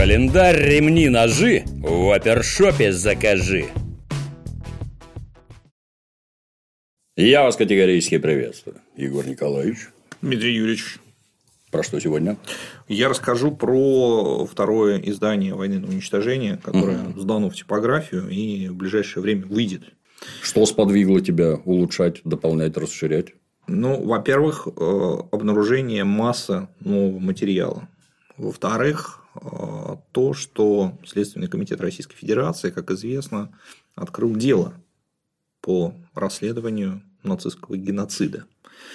Календарь, ремни, ножи в опершопе закажи. Я вас категорически приветствую, Егор Николаевич. Дмитрий Юрьевич. Про что сегодня? Я расскажу про второе издание «Войны на уничтожение», которое сдано в типографию и в ближайшее время выйдет. Что сподвигло тебя улучшать, дополнять, расширять? Ну, во-первых, обнаружение массы нового материала. Во-вторых, то, что Следственный комитет Российской Федерации, как известно, открыл дело по расследованию нацистского геноцида.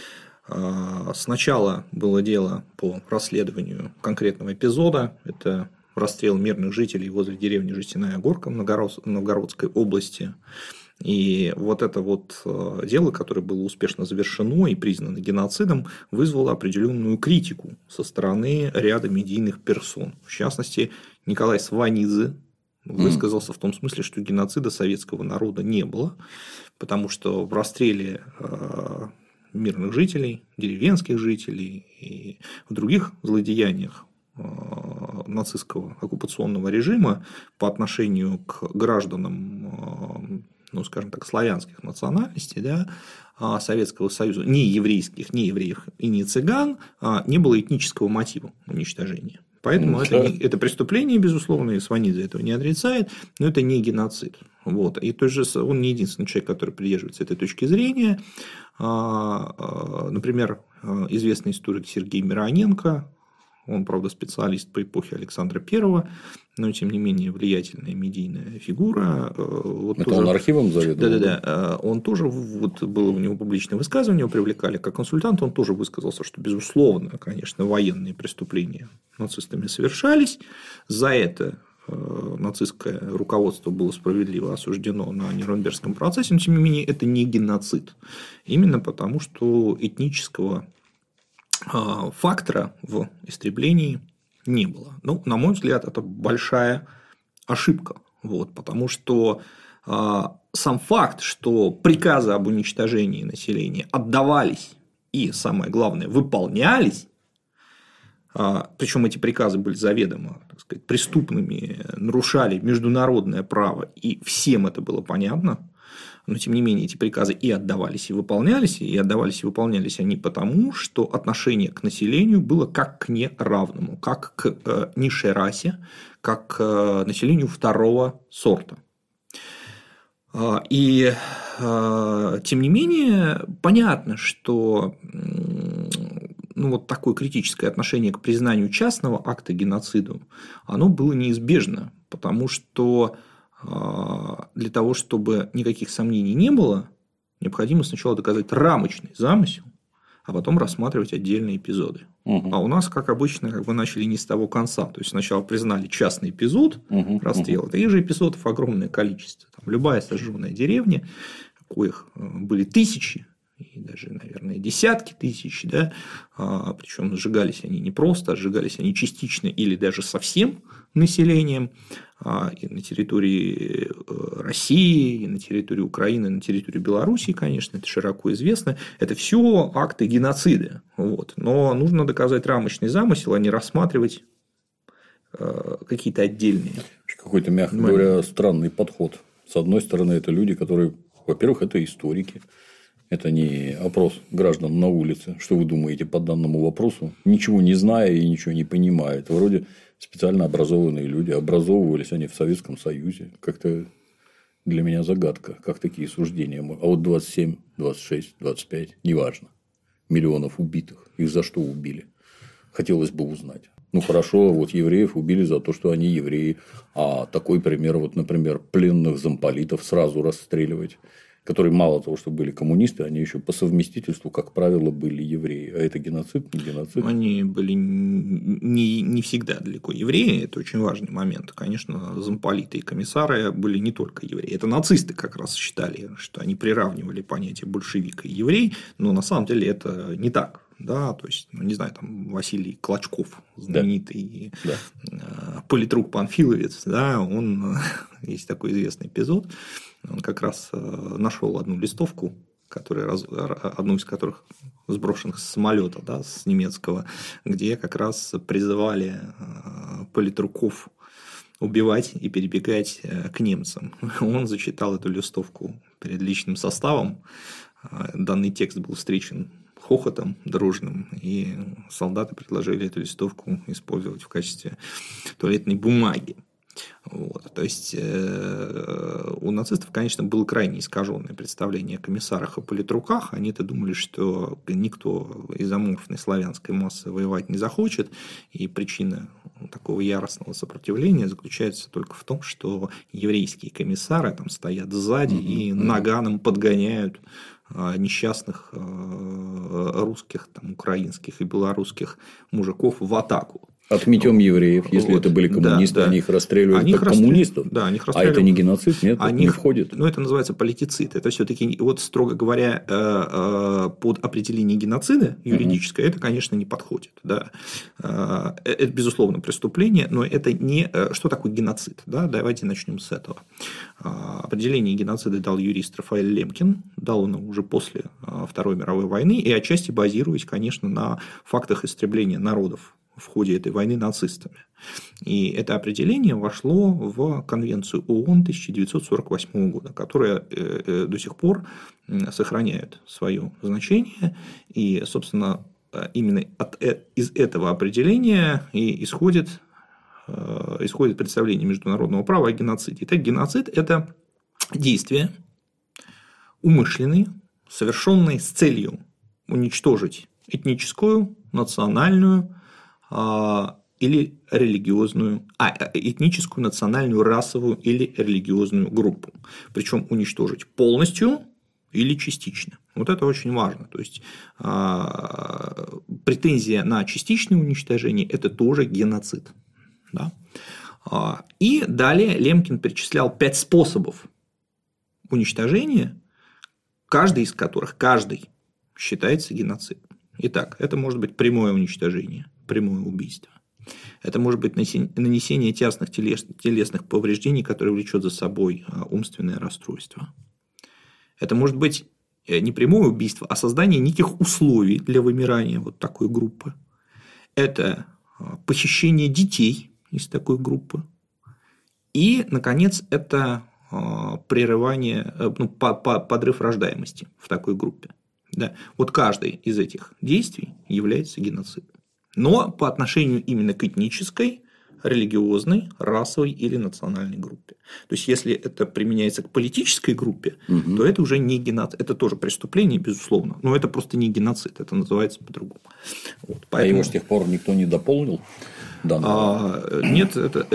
Сначала было дело по расследованию конкретного эпизода. Это расстрел мирных жителей возле деревни Жестяная Горка в Новгородской области. И вот это вот дело, которое было успешно завершено и признано геноцидом, вызвало определенную критику со стороны ряда медийных персон. В частности, Николай Сванидзе высказался в том смысле, что геноцида советского народа не было, потому что в расстреле мирных жителей, деревенских жителей и в других злодеяниях нацистского оккупационного режима по отношению к гражданам, ну, скажем так, славянских национальностей, да, Советского Союза, ни еврейских, ни евреев и ни цыган, не было этнического мотива уничтожения. Поэтому это преступление, безусловно, и Сванидзе этого не отрицает, но это не геноцид. Вот. И он не единственный человек, который придерживается этой точки зрения. Например, известный историк Сергей Мироненко, он, правда, специалист по эпохе Александра I, но, тем не менее, влиятельная медийная фигура. Вот это тоже... он архивом заведовал? Да. Он тоже, вот было у него публичное высказывание, его привлекали как консультант, он тоже высказался, что, безусловно, конечно, военные преступления нацистами совершались. За это нацистское руководство было справедливо осуждено на Нюрнбергском процессе, но, тем не менее, это не геноцид. Именно потому, что этнического фактора в истреблении не было. Ну, на мой взгляд, это большая ошибка. Вот, потому что сам факт, что приказы об уничтожении населения отдавались и, самое главное, выполнялись, причем эти приказы были заведомо, так сказать, преступными, нарушали международное право, и всем это было понятно. Но, тем не менее, эти приказы и отдавались, и выполнялись они потому, что отношение к населению было как к неравному, как к низшей расе, как к населению второго сорта. И, тем не менее, понятно, что вот такое критическое отношение к признанию частного акта геноцида, оно было неизбежно, потому что для того, чтобы никаких сомнений не было, необходимо сначала доказать рамочный замысел, а потом рассматривать отдельные эпизоды. А у нас, как обычно, начали не с того конца. То есть сначала признали частный эпизод расстрела, таких же эпизодов огромное количество. Там любая сожженная деревня, коих были тысячи, и даже, наверное, десятки тысяч, да, причем сжигались они не просто, сжигались они частично или даже совсем населением, и на территории России, и на территории Украины, и на территории Белоруссии, конечно, это широко известно, это все акты геноцида. Вот. Но нужно доказать рамочный замысел, а не рассматривать какие-то отдельные. Какой-то, мягко говоря, странный подход. С одной стороны, это люди, которые, во-первых, это историки. Это не опрос граждан на улице. Что вы думаете по данному вопросу? Ничего не зная и ничего не понимая. Это вроде специально образованные люди. Образовывались они в Советском Союзе. Как-то для меня загадка, как такие суждения. А вот 27, 26, 25, неважно. Миллионов убитых. Их за что убили? Хотелось бы узнать. Ну, хорошо, вот евреев убили за то, что они евреи. А такой пример, вот, например, пленных замполитов сразу расстреливать, которые мало того, что были коммунисты, они еще по совместительству, как правило, были евреи. А это геноцид, не геноцид? Они были не всегда далеко евреи, это очень важный момент. Конечно, замполиты и комиссары были не только евреи. Это нацисты как раз считали, что они приравнивали понятие большевика и еврей, но на самом деле это не так. Да, то есть, не знаю, там Василий Клочков, знаменитый политрук панфиловец, да, он есть такой известный эпизод, он как раз нашел одну листовку, одну из которых сброшенных с самолета, да, с немецкого, где как раз призывали политруков убивать и перебегать к немцам. Он зачитал эту листовку перед личным составом. Данный текст был встречен хохотом дружным, и солдаты предложили эту листовку использовать в качестве туалетной бумаги. Вот. То есть у нацистов, конечно, было крайне искаженное представление о комиссарах и политруках. Они-то думали, что никто из аморфной славянской массы воевать не захочет, и причина такого яростного сопротивления заключается только в том, что еврейские комиссары там стоят сзади и наганом подгоняют несчастных русских, там, украинских и белорусских мужиков в атаку. Отметем евреев, если вот. Это были коммунисты, они их расстреливали как коммунистов. Да, они их расстреливали. А это не геноцид, нет, это не входит. Ну, это называется политицид. Это все-таки, вот, строго говоря, под определение геноцида юридическое, это, конечно, не подходит. Да. Это, безусловно, преступление, но это не. Что такое геноцид? Да? Давайте начнем с этого. Определение геноцида дал юрист Рафаэль Лемкин, дал он уже после Второй мировой войны, и отчасти базируясь, конечно, на фактах истребления народов в ходе этой войны нацистами. И это определение вошло в Конвенцию ООН 1948 года, которая до сих пор сохраняет свое значение. И, собственно, именно из этого определения и исходит представление международного права о геноциде. Итак, геноцид – это действия умышленные, совершенные с целью уничтожить этническую, национальную или религиозную, этническую, национальную, расовую или религиозную группу. Причем уничтожить полностью или частично. Вот это очень важно. То есть претензия на частичное уничтожение – это тоже геноцид. Да? И далее Лемкин перечислял 5 способов уничтожения, каждый из которых считается геноцидом. Итак, это может быть прямое уничтожение, прямое убийство. Это может быть нанесение телесных повреждений, которые влечет за собой умственное расстройство. Это может быть не прямое убийство, а создание неких условий для вымирания вот такой группы. Это похищение детей из такой группы. И, наконец, это прерывание, подрыв рождаемости в такой группе. Да. Вот каждый из этих действий является геноцидом. Но по отношению именно к этнической, религиозной, расовой или национальной группе. То есть, если это применяется к политической группе, то это уже не геноцид. Это тоже преступление, безусловно, но это просто не геноцид, это называется по-другому. Вот, поэтому... А его с тех пор никто не дополнил? Нет,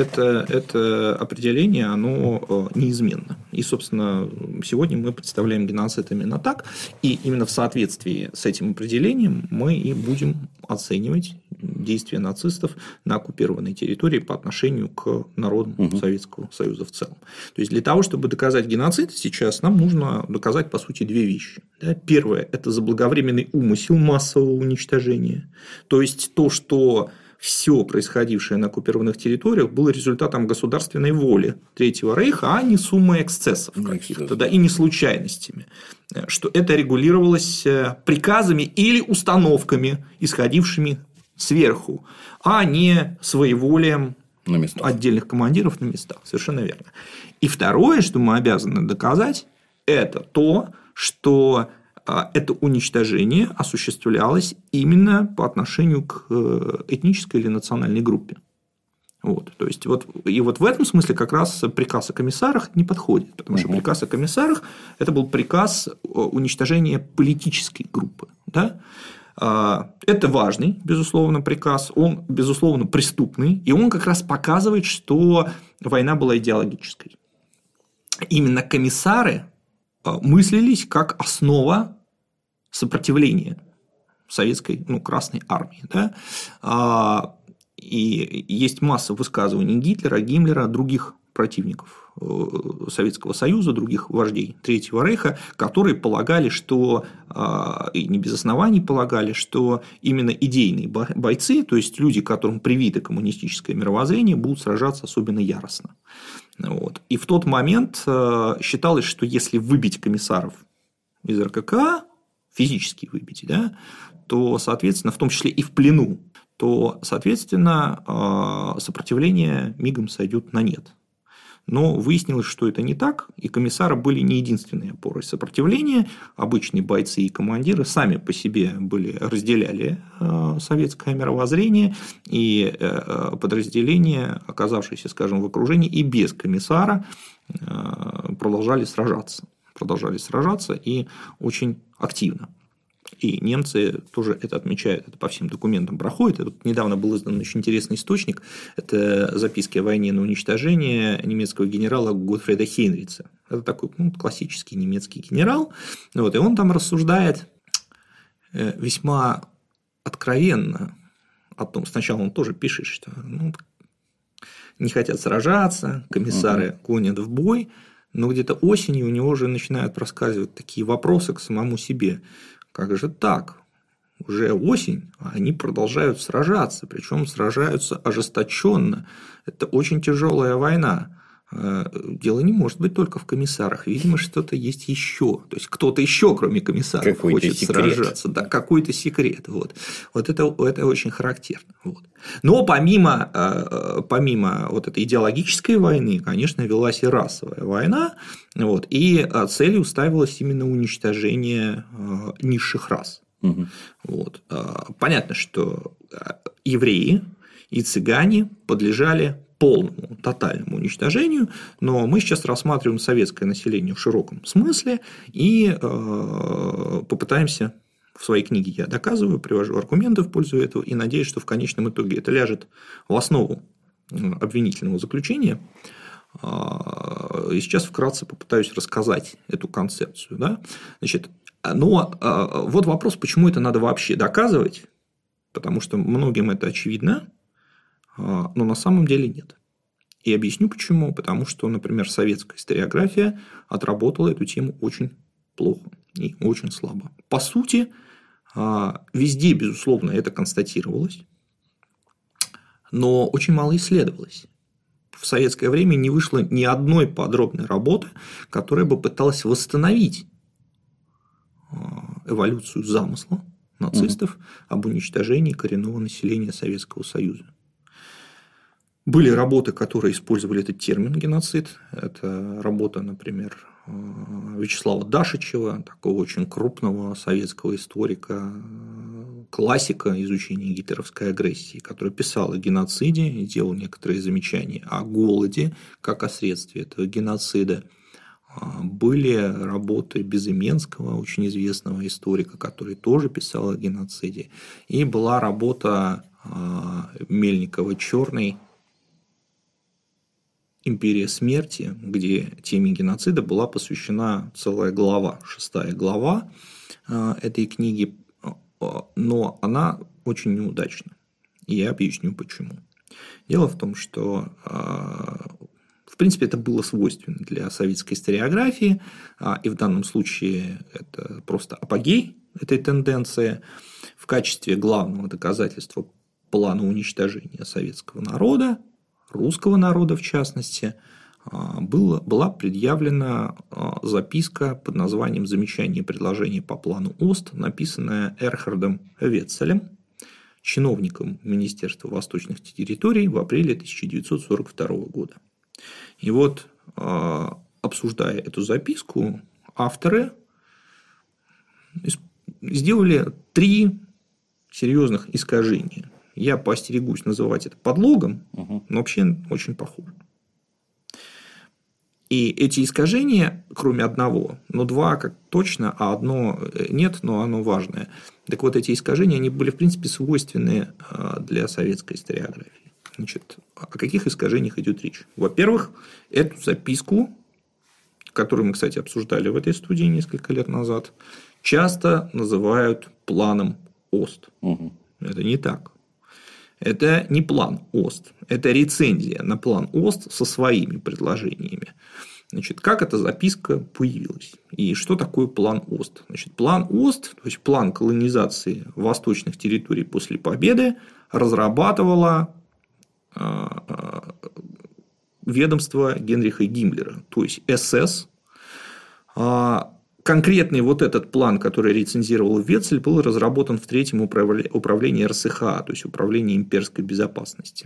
это определение, оно неизменно. И, собственно, сегодня мы представляем геноцид именно так, и именно в соответствии с этим определением мы и будем оценивать действия нацистов на оккупированной территории по отношению к народам Советского Союза в целом. То есть, для того, чтобы доказать геноцид, сейчас нам нужно доказать, по сути, 2 вещи. Первое – это заблаговременный умысел массового уничтожения. То есть, то, что все происходившее на оккупированных территориях было результатом государственной воли Третьего Рейха, а не суммой эксцессов каких-то, да, и не случайностями. Что это регулировалось приказами или установками, исходившими сверху, а не своеволием отдельных командиров на местах. Совершенно верно. И второе, что мы обязаны доказать, это то, что это уничтожение осуществлялось именно по отношению к этнической или национальной группе. Вот. То есть, и вот в этом смысле как раз приказ о комиссарах не подходит, потому что приказ о комиссарах – это был приказ уничтожения политической группы. Да? Это важный, безусловно, приказ, он, безусловно, преступный, и он как раз показывает, что война была идеологической. Именно комиссары мыслились как основа сопротивления советской, Красной армии. Да? И есть масса высказываний Гитлера, Гиммлера, других противников Советского Союза, других вождей Третьего Рейха, которые полагали, что, и не без оснований полагали, что именно идейные бойцы, то есть люди, которым привито коммунистическое мировоззрение, будут сражаться особенно яростно. Вот. И в тот момент считалось, что если выбить комиссаров из РККА, физически выбить, да, то, соответственно, в том числе и в плену, то, соответственно, сопротивление мигом сойдет на нет. Но выяснилось, что это не так, и комиссары были не единственной опорой сопротивления. Обычные бойцы и командиры сами по себе разделяли советское мировоззрение, и подразделения, оказавшиеся, скажем, в окружении и без комиссара, продолжали сражаться и очень активно. И немцы тоже это отмечают, это по всем документам проходит. И тут недавно был издан очень интересный источник, это записки о войне на уничтожение немецкого генерала Готфрида Хейнрица. Это такой классический немецкий генерал, и он там рассуждает весьма откровенно о том, сначала он тоже пишет, что не хотят сражаться, комиссары гонят в бой, но где-то осенью у него уже начинают рассказывать такие вопросы к самому себе. Как же так? Уже осень, а они продолжают сражаться, причем сражаются ожесточенно. Это очень тяжелая война. Дело не может быть только в комиссарах. Видимо, что-то есть еще. То есть кто-то еще, кроме комиссаров, какой-то хочет секрет. сражаться. Да, какой-то секрет. Вот это очень характерно. Но помимо вот этой идеологической войны, конечно, велась и расовая война. И целью ставилось именно уничтожение низших рас. Угу. Понятно, что евреи и цыгане подлежали полному, тотальному уничтожению, но мы сейчас рассматриваем советское население в широком смысле и попытаемся, в своей книге я доказываю, привожу аргументы в пользу этого и надеюсь, что в конечном итоге это ляжет в основу обвинительного заключения. И сейчас вкратце попытаюсь рассказать эту концепцию. Да? Но вот вопрос, почему это надо вообще доказывать, потому что многим это очевидно, но на самом деле нет. И объясню почему. Потому что, например, советская историография отработала эту тему очень плохо и очень слабо. По сути, везде, безусловно, это констатировалось, но очень мало исследовалось. В советское время не вышло ни одной подробной работы, которая бы пыталась восстановить эволюцию замысла нацистов об уничтожении коренного населения Советского Союза. Были работы, которые использовали этот термин геноцид. Это работа, например, Вячеслава Дашичева, такого очень крупного советского историка, классика изучения гитлеровской агрессии, который писал о геноциде и делал некоторые замечания о голоде как о средстве этого геноцида. Были работы Безыменского, очень известного историка, который тоже писал о геноциде. И была работа Мельникова-Черной «Империя смерти», где теме геноцида была посвящена целая глава, 6 глава этой книги, но она очень неудачна. И я объясню почему. Дело в том, что в принципе это было свойственно для советской историографии, и в данном случае это просто апогей этой тенденции. В качестве главного доказательства плана уничтожения советского народа, русского народа в частности, была предъявлена записка под названием «Замечание и предложение по плану ОСТ», написанная Эрхардом Ветцелем, чиновником Министерства восточных территорий в апреле 1942 года. И обсуждая эту записку, авторы сделали 3 серьезных искажения. Я поостерегусь называть это подлогом, но вообще очень похоже. И эти искажения, кроме одного, 2 как точно, а одно нет, но оно важное. Так вот, эти искажения, они были, в принципе, свойственны для советской историографии. О каких искажениях идет речь? Во-первых, эту записку, которую мы, кстати, обсуждали в этой студии несколько лет назад, часто называют планом ОСТ. Это не так. Это не план ОСТ, это рецензия на план ОСТ со своими предложениями. Как эта записка появилась? И что такое план ОСТ? План ОСТ, то есть план колонизации восточных территорий после победы, разрабатывало ведомство Генриха Гиммлера, то есть СС, конкретный вот этот план, который рецензировал Ветцель, был разработан в третьем управлении РСХА, то есть управлении имперской безопасности.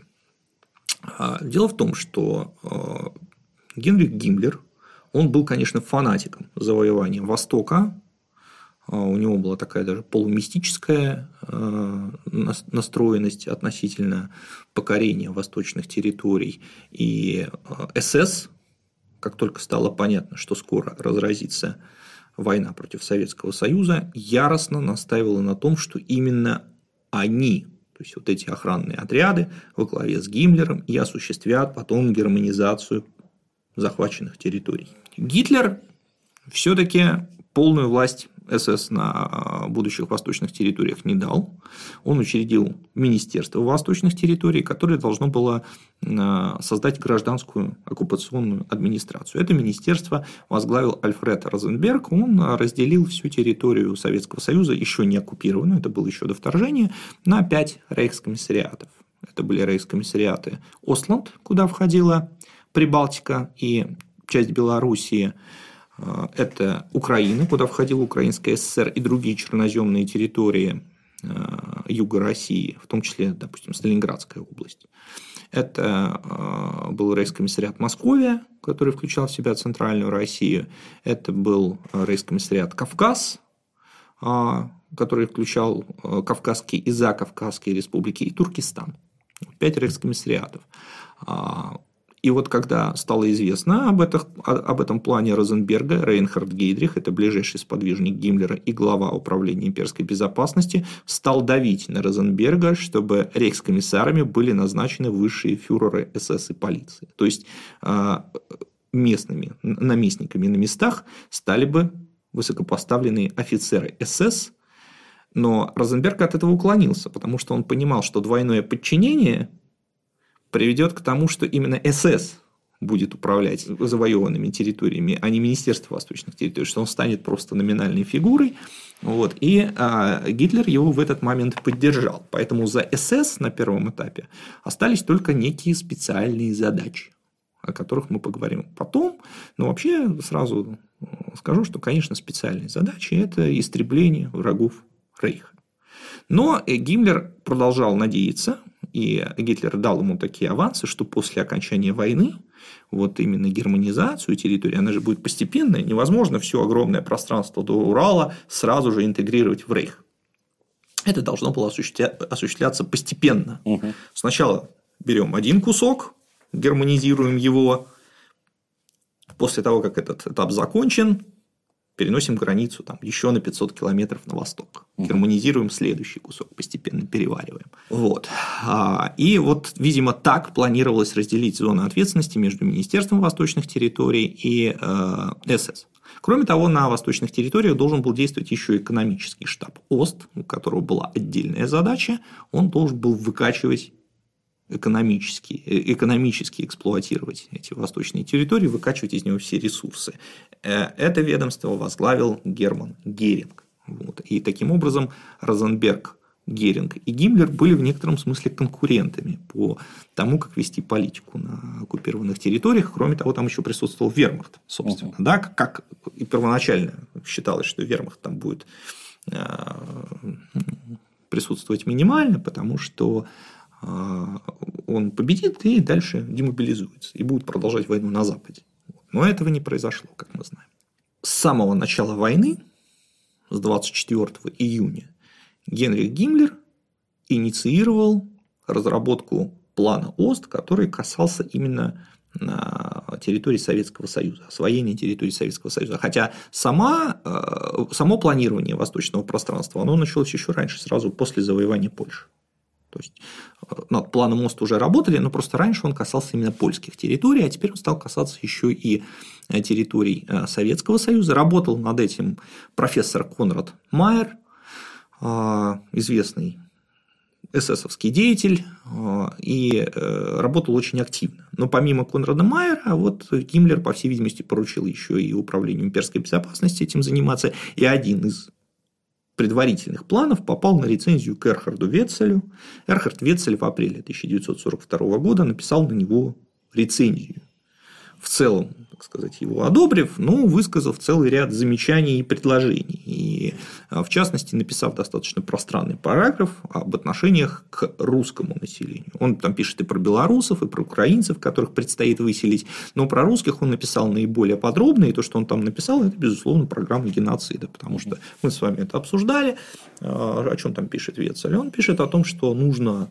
Дело в том, что Генрих Гиммлер, он был, конечно, фанатиком завоевания Востока. У него была такая даже полумистическая настроенность относительно покорения восточных территорий. И СС, как только стало понятно, что скоро разразится война против Советского Союза, яростно настаивала на том, что именно они, то есть вот эти охранные отряды во главе с Гиммлером, и осуществят потом германизацию захваченных территорий. Гитлер все-таки полную власть СС на будущих восточных территориях не дал. Он учредил Министерство восточных территорий, которое должно было создать гражданскую оккупационную администрацию. Это министерство возглавил Альфред Розенберг. Он разделил всю территорию Советского Союза, еще не оккупированную, это было еще до вторжения, на 5 рейхскомиссариатов. Это были рейхскомиссариаты Остланд, куда входила Прибалтика и часть Белоруссии. Это Украина, куда входила Украинская ССР и другие черноземные территории юга России, в том числе, допустим, Сталинградская область. Это был рейхскомиссариат Московия, который включал в себя Центральную Россию. Это был рейхскомиссариат Кавказ, который включал Кавказские и Закавказские республики, и Туркестан. 5 рейхскомиссариатов. И вот когда стало известно об этом плане Розенберга, Рейнхард Гейдрих, это ближайший сподвижник Гиммлера и глава управления имперской безопасности, стал давить на Розенберга, чтобы рейхскомиссарами были назначены высшие фюреры СС и полиции. То есть местными наместниками на местах стали бы высокопоставленные офицеры СС, но Розенберг от этого уклонился, потому что он понимал, что двойное подчинение приведет к тому, что именно СС будет управлять завоеванными территориями, а не Министерство восточных территорий, что он станет просто номинальной фигурой. Вот. И Гитлер его в этот момент поддержал. Поэтому за СС на первом этапе остались только некие специальные задачи, о которых мы поговорим потом. Но вообще сразу скажу, что, конечно, специальные задачи – это истребление врагов Рейха. Но Гиммлер продолжал надеяться, и Гитлер дал ему такие авансы, что после окончания войны вот именно германизацию территории, она же будет постепенная, невозможно все огромное пространство до Урала сразу же интегрировать в Рейх. Это должно было осуществляться постепенно. Угу. Сначала берем один кусок, германизируем его, после того, как этот этап закончен, переносим границу там, еще на 500 километров на восток. Германизируем следующий кусок, постепенно перевариваем. Вот. И вот, видимо, так планировалось разделить зоны ответственности между Министерством восточных территорий и СС. Кроме того, на восточных территориях должен был действовать еще экономический штаб ОСТ, у которого была отдельная задача. Он должен был выкачивать экономически эксплуатировать эти восточные территории, выкачивать из него все ресурсы. Это ведомство возглавил Герман Геринг. Вот. И таким образом Розенберг, Геринг и Гиммлер были в некотором смысле конкурентами по тому, как вести политику на оккупированных территориях. Кроме того, там еще присутствовал вермахт, собственно. Да, как и первоначально считалось, что вермахт там будет присутствовать минимально, потому что он победит и дальше демобилизуется и будет продолжать войну на Западе. Но этого не произошло, как мы знаем. С самого начала войны, с 24 июня, Генрих Гиммлер инициировал разработку плана ОСТ, который касался именно территории Советского Союза, освоения территории Советского Союза. Хотя само планирование восточного пространства оно началось еще раньше, сразу после завоевания Польши. То есть над планом ОСТ уже работали, но просто раньше он касался именно польских территорий, а теперь он стал касаться еще и территорий Советского Союза. Работал над этим профессор Конрад Майер, известный эсэсовский деятель, и работал очень активно. Но помимо Конрада Майера, вот Гиммлер, по всей видимости, поручил еще и управлению имперской безопасности этим заниматься, и один из предварительных планов попал на рецензию к Эрхарду Ветцелю. Эрхард Ветцель в апреле 1942 года написал на него рецензию, в целом, так сказать, его одобрив, но высказав целый ряд замечаний и предложений. И, в частности, написав достаточно пространный параграф об отношениях к русскому населению. Он там пишет и про белорусов, и про украинцев, которых предстоит выселить, но про русских он написал наиболее подробно, и то, что он там написал, это, безусловно, программа геноцида, потому что мы с вами это обсуждали. О чем там пишет Вецель? Он пишет о том, что нужно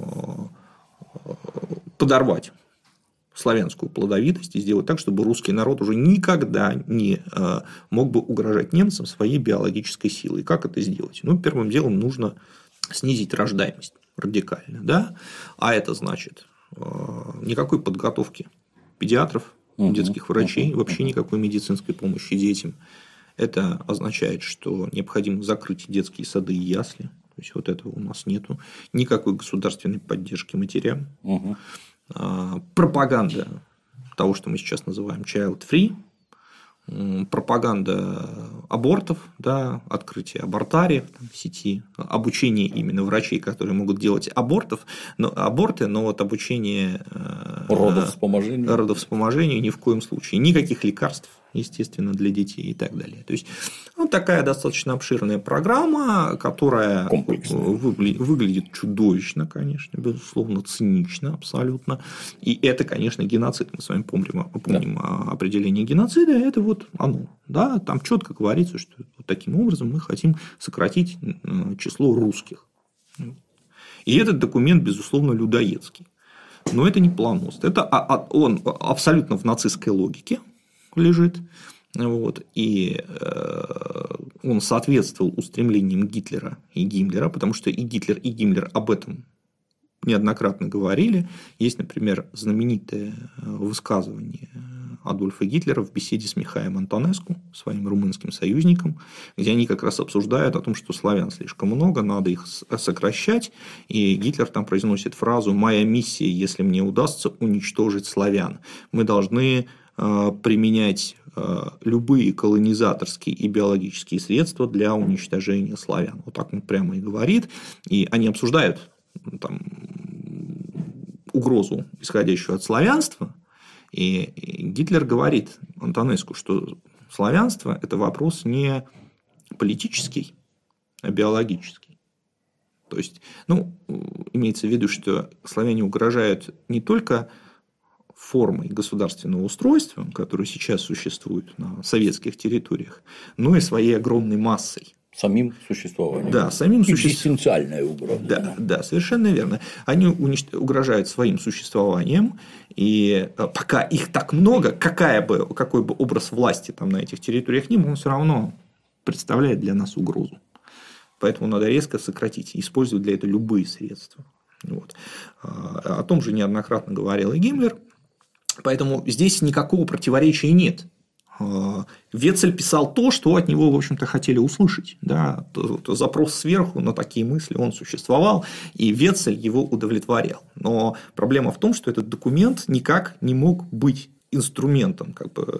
подорвать славянскую плодовитость и сделать так, чтобы русский народ уже никогда не мог бы угрожать немцам своей биологической силой. Как это сделать? Ну, первым делом нужно снизить рождаемость радикально, да? А это значит никакой подготовки педиатров, детских врачей, вообще никакой медицинской помощи детям. Это означает, что необходимо закрыть детские сады и ясли. То есть, вот этого у нас нету. Никакой государственной поддержки матерям. Пропаганда того, что мы сейчас называем child-free. Пропаганда абортов, да, открытие абортариев в сети, обучение именно врачей, которые могут делать аборты, но вот обучение родовспоможению ни в коем случае, никаких лекарств, естественно, для детей и так далее. То есть, вот такая достаточно обширная программа, которая выглядит чудовищно, конечно, безусловно, цинично абсолютно. И это, конечно, геноцид. Мы с вами помним определение геноцида, это вот оно. Да? Там четко говорится, что вот таким образом мы хотим сократить число русских. И этот документ, безусловно, людоедский. Но это не план МОСТ. Он абсолютно в нацистской логике лежит, вот, и он соответствовал устремлениям Гитлера и Гиммлера, потому что и Гитлер, и Гиммлер об этом неоднократно говорили. Есть, например, знаменитое высказывание Адольфа Гитлера в беседе с Михаилом Антонеску, своим румынским союзником, где они как раз обсуждают о том, что славян слишком много, надо их сокращать, и Гитлер там произносит фразу: «Моя миссия, если мне удастся уничтожить славян, мы должны применять любые колонизаторские и биологические средства для уничтожения славян». Вот так он прямо и говорит. И они обсуждают там угрозу, исходящую от славянства. И Гитлер говорит Антонеску, что славянство – это вопрос не политический, а биологический. То есть, имеется в виду, что славяне угрожают не только формой государственного устройства, которое сейчас существует на советских территориях, но и своей огромной массой. Самим существованием. Да, самим существованием. Экзистенциальная угроза. Да, совершенно верно. Они угрожают своим существованием, и пока их так много, какой бы образ власти там на этих территориях ни был, он все равно представляет для нас угрозу. Поэтому надо резко сократить и использовать для этого любые средства. Вот. О том же неоднократно говорил и Гиммлер. Поэтому здесь никакого противоречия нет. Вецель писал то, что от него, в общем-то, хотели услышать. Да? Запрос сверху на такие мысли, он существовал, и Вецель его удовлетворял. Но проблема в том, что этот документ никак не мог быть инструментом,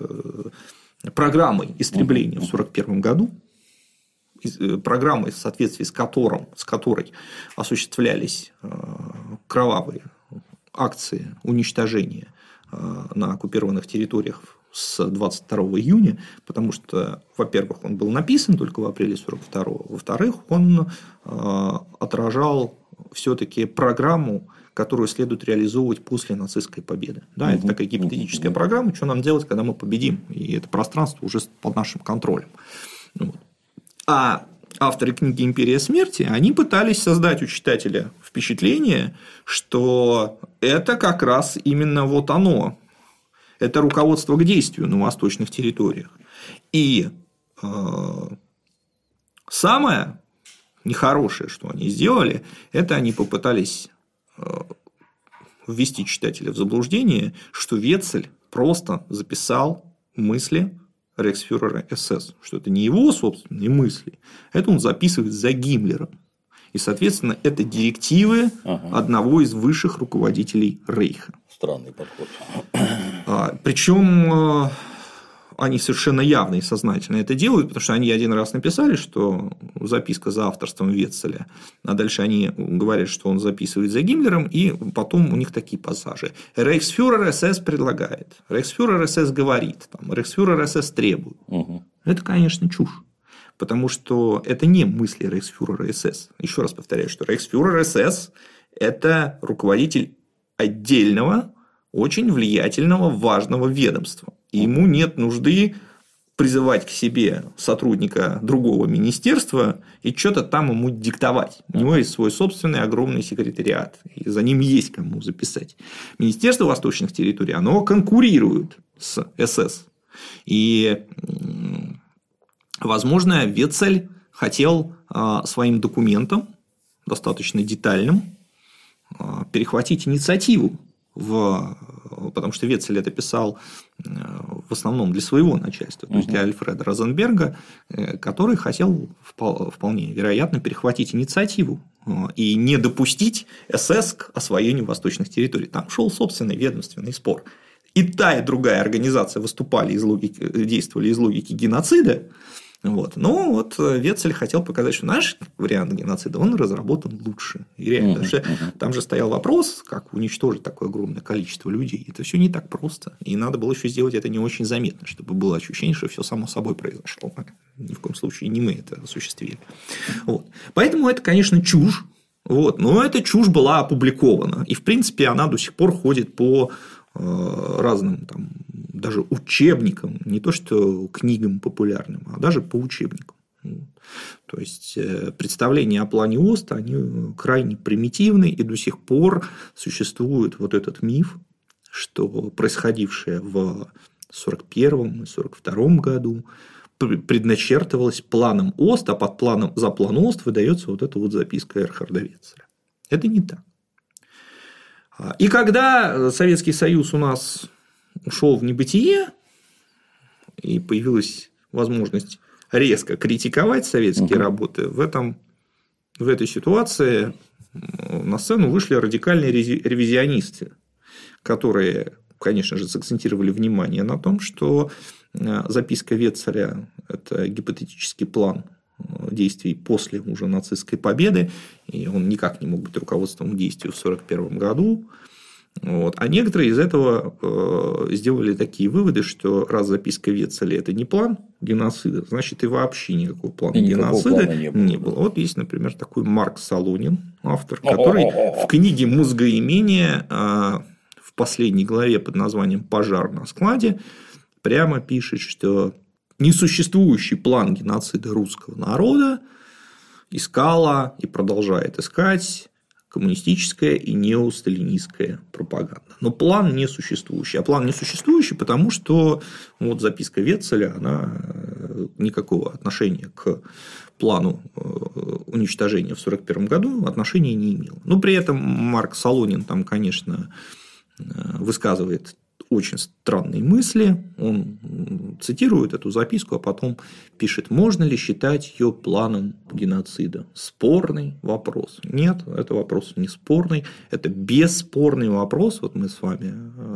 программой истребления в 1941 году, программой, в соответствии с которой осуществлялись кровавые акции уничтожения на оккупированных территориях с 22 июня, потому что, во-первых, он был написан только в апреле 1942, во-вторых, он отражал все-таки программу, которую следует реализовывать после нацистской победы. Да, это такая гипотетическая программа, что нам делать, когда мы победим, и это пространство уже под нашим контролем. Вот. А авторы книги «Империя смерти», они пытались создать у читателя впечатление, что это как раз именно вот оно. Это руководство к действию на восточных территориях. И самое нехорошее, что они сделали, это они попытались ввести читателя в заблуждение, что Вецель просто записал мысли рейхсфюрера СС, что это не его собственные мысли, это он записывает за Гиммлером. И, соответственно, это директивы одного из высших руководителей Рейха. Странный подход. Причем они совершенно явно и сознательно это делают, потому что они один раз написали, что записка за авторством Ветцеля, а дальше они говорят, что он записывает за Гиммлером, и потом у них такие пассажи. Рейхсфюрер СС предлагает, Рейхсфюрер СС говорит, там, Рейхсфюрер СС требует. Это, конечно, чушь. Потому что это не мысли рейхсфюрера СС. Еще раз повторяю, что рейхсфюрер СС – это руководитель отдельного, очень влиятельного, важного ведомства. И ему нет нужды призывать к себе сотрудника другого министерства и что-то там ему диктовать. У него есть свой собственный огромный секретариат, и за ним есть кому записать. Министерство восточных территорий, оно конкурирует с СС. И, возможно, Ветцель хотел своим документом, достаточно детальным, перехватить инициативу, потому что Ветцель это писал в основном для своего начальства, то есть для Альфреда Розенберга, который хотел вполне вероятно перехватить инициативу и не допустить СС к освоению восточных территорий. Там шел собственный ведомственный спор. И та, и другая организация выступали действовали из логики геноцида. Вот. Но вот Ветцель хотел показать, что наш вариант геноцида, он разработан лучше. И реально, потому что там же стоял вопрос, как уничтожить такое огромное количество людей. Это все не так просто. И надо было еще сделать это не очень заметно, чтобы было ощущение, что все само собой произошло. Ни в коем случае не мы это осуществили. Вот. Поэтому это, конечно, чушь. Вот. Но эта чушь была опубликована. И, в принципе, она до сих пор ходит по разным там, даже учебникам, не то что книгам популярным, а даже по учебникам. То есть представления о плане Оста, они крайне примитивны, и до сих пор существует вот этот миф, что происходившее в 1941 и 1942 году предначертывалось планом Оста, а за план Ост выдается вот эта вот записка Эрхарда Ветцеля. Это не так. И когда Советский Союз у нас ушел в небытие, и появилась возможность резко критиковать советские работы, в этой ситуации на сцену вышли радикальные ревизионисты, которые, конечно же, сакцентировали внимание на том, что записка Ветцеля – это гипотетический план действий после уже нацистской победы, и он никак не мог быть руководством действий в 1941 году. Вот. А некоторые из этого сделали такие выводы, что раз записка Ветцеля – это не план геноцида, значит, и вообще никакого плана геноцида не было. Вот есть, например, такой Марк Солонин, автор, который в книге «Мозгоимение» в последней главе под названием «Пожар на складе» прямо пишет, что несуществующий план геноцида русского народа искала и продолжает искать коммунистическая и неосталинистская пропаганда. Но план несуществующий. А план несуществующий, потому что вот записка Ветцеля, она никакого отношения к плану уничтожения в 1941 году отношения не имела. Но при этом Марк Солонин там, конечно, высказывает очень странные мысли, он цитирует эту записку, а потом пишет, можно ли считать ее планом геноцида. Спорный вопрос. Нет, это вопрос не спорный, это бесспорный вопрос. Вот мы с вами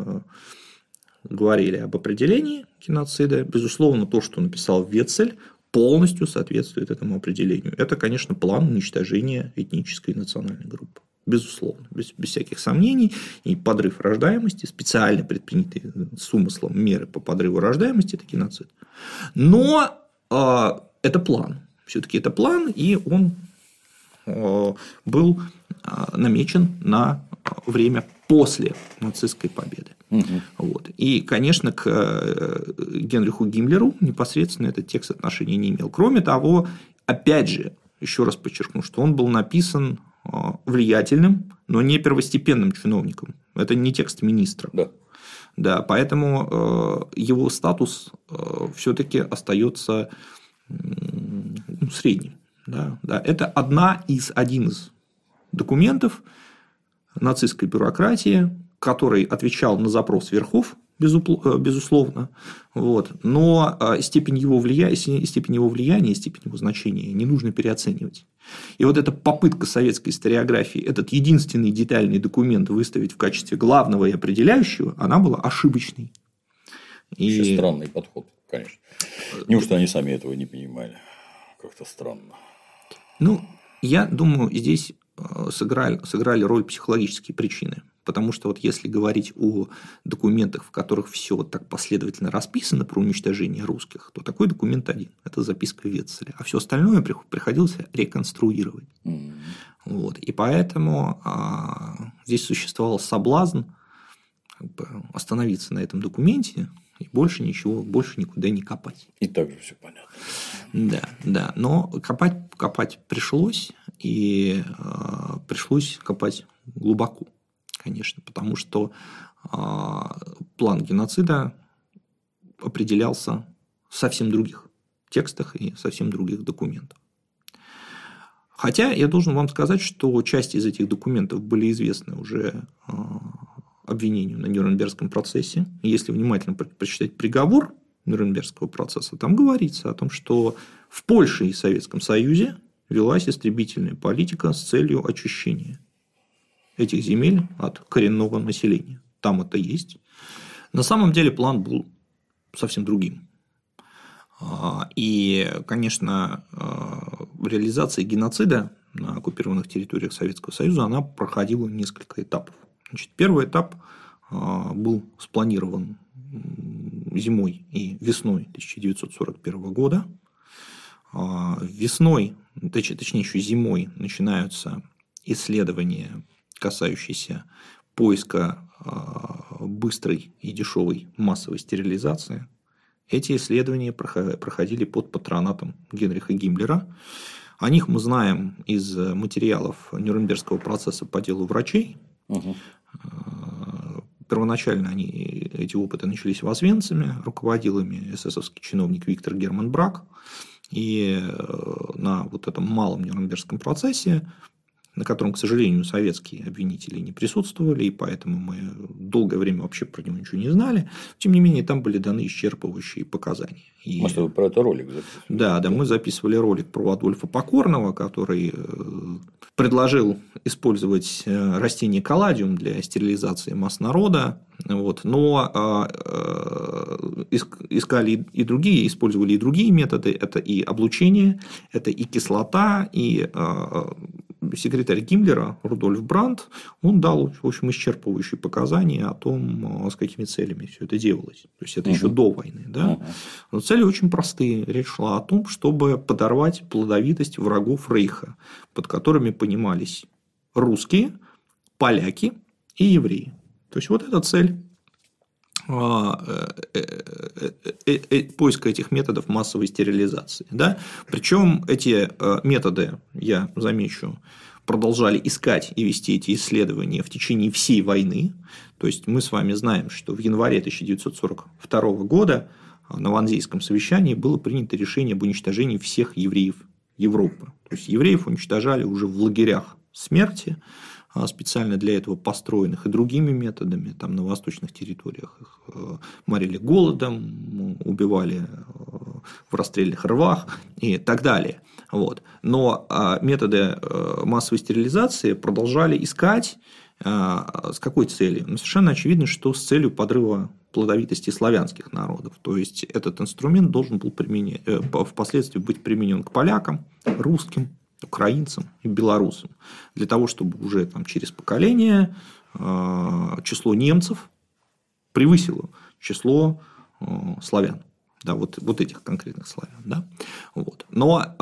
говорили об определении геноцида. Безусловно, то, что написал Ветцель, полностью соответствует этому определению. Это, конечно, план уничтожения этнической и национальной группы. Безусловно, без всяких сомнений. И подрыв рождаемости, специально предпринятые с умыслом меры по подрыву рождаемости – это геноцид. Но это план. Все-таки это план, и он был намечен на время после нацистской победы. Вот. И, конечно, к Генриху Гиммлеру непосредственно этот текст отношения не имел. Кроме того, опять же, еще раз подчеркну, что он был написан влиятельным, но не первостепенным чиновником. Это не текст министра. Да, поэтому его статус все-таки остается средним. Да. Это один из документов нацистской бюрократии, который отвечал на запрос верхов, безусловно, вот, но степень его влияния, степень его значения не нужно переоценивать. И вот эта попытка советской историографии этот единственный детальный документ выставить в качестве главного и определяющего, она была ошибочной. Еще странный подход. конечно. Неужто они сами этого не понимали? Как-то странно. Ну, я думаю, здесь сыграли роль психологические причины. Потому что вот если говорить о документах, в которых все вот так последовательно расписано про уничтожение русских, то такой документ один – это записка Ветцеля, а все остальное приходилось реконструировать. Вот. И поэтому здесь существовал соблазн остановиться на этом документе и больше никуда не копать. И так же все понятно. Да. Но копать пришлось, и пришлось копать глубоко. Конечно, потому что план геноцида определялся в совсем других текстах и совсем других документах. Хотя я должен вам сказать, что часть из этих документов были известны уже обвинению на Нюрнбергском процессе. Если внимательно прочитать приговор Нюрнбергского процесса, там говорится о том, что в Польше и Советском Союзе велась истребительная политика с целью очищения этих земель от коренного населения. Там это есть. На самом деле план был совсем другим. И, конечно, реализация геноцида на оккупированных территориях Советского Союза она проходила несколько этапов. Значит, первый этап был спланирован зимой и весной 1941 года. Весной, точнее еще зимой, начинаются исследования, касающиеся поиска быстрой и дешевой массовой стерилизации. Эти исследования проходили под патронатом Генриха Гиммлера. О них мы знаем из материалов Нюрнбергского процесса по делу врачей. Первоначально эти опыты начались в Освенциме, руководил ими эсэсовский чиновник Виктор Герман Брак. И на вот этом малом Нюрнбергском процессе, на котором, к сожалению, советские обвинители не присутствовали, и поэтому мы долгое время вообще про него ничего не знали. Тем не менее, там были даны исчерпывающие показания. Может, вы про это ролик записывали? Да, мы записывали ролик про Адольфа Покорного, который предложил использовать растение колладиум для стерилизации масс народа. Вот. Но искали и другие, использовали и другие методы. Это и облучение, это и кислота, и секретарь Гиммлера Рудольф Брандт, он дал, в общем, исчерпывающие показания о том, с какими целями все это делалось. То есть это еще до войны. Да? Но цели очень простые. Речь шла о том, чтобы подорвать плодовитость врагов Рейха, под которыми понимались русские, поляки и евреи. То есть вот эта цель поиска этих методов массовой стерилизации. Да? Причем эти методы, я замечу, продолжали искать и вести эти исследования в течение всей войны. То есть мы с вами знаем, что в январе 1942 года на Ванзейском совещании было принято решение об уничтожении всех евреев Европы. То есть евреев уничтожали уже в лагерях смерти, специально для этого построенных, и другими методами. Там на восточных территориях их морили голодом, убивали в расстрельных рвах и так далее. Вот. Но методы массовой стерилизации продолжали искать. С какой целью? Ну, совершенно очевидно, что с целью подрыва плодовитости славянских народов. То есть этот инструмент должен был впоследствии быть применен к полякам, русским, украинцам и белорусам, для того, чтобы уже там, через поколение число немцев превысило число славян. Да, вот этих конкретных славян. Да? Вот. Но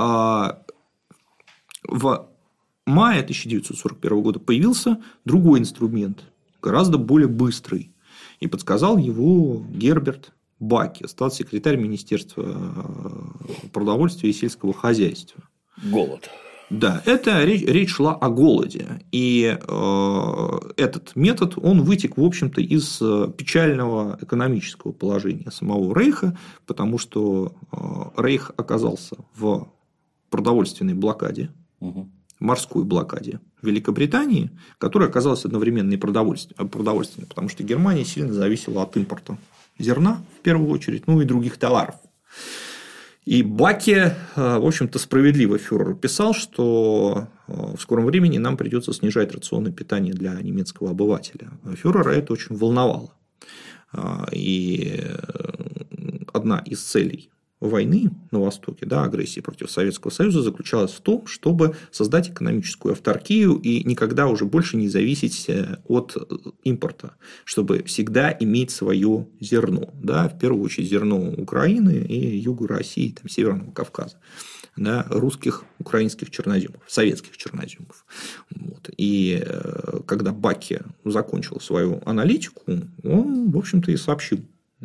в мае 1941 года появился другой инструмент, гораздо более быстрый, и подсказал его Герберт Баке, статс-секретарь Министерства продовольствия и сельского хозяйства. Голод. Да, это речь шла о голоде. И этот метод, он вытек, в общем-то, из печального экономического положения самого Рейха, потому что Рейх оказался в продовольственной блокаде, морской блокаде Великобритании, которая оказалась одновременно и продовольственной, потому что Германия сильно зависела от импорта зерна, в первую очередь, ну и других товаров. И Баке, в общем-то, справедливо фюреру писал, что в скором времени нам придется снижать рационы питания для немецкого обывателя. Фюрера это очень волновало. И одна из целей войны на Востоке, да, агрессии против Советского Союза, заключалась в том, чтобы создать экономическую авторкию и никогда уже больше не зависеть от импорта, чтобы всегда иметь свое зерно, да, в первую очередь зерно Украины и юга России, там, Северного Кавказа, да, русских, украинских черноземов, советских черноземов. Вот. И когда Баки закончил свою аналитику, он, в общем-то, и сообщил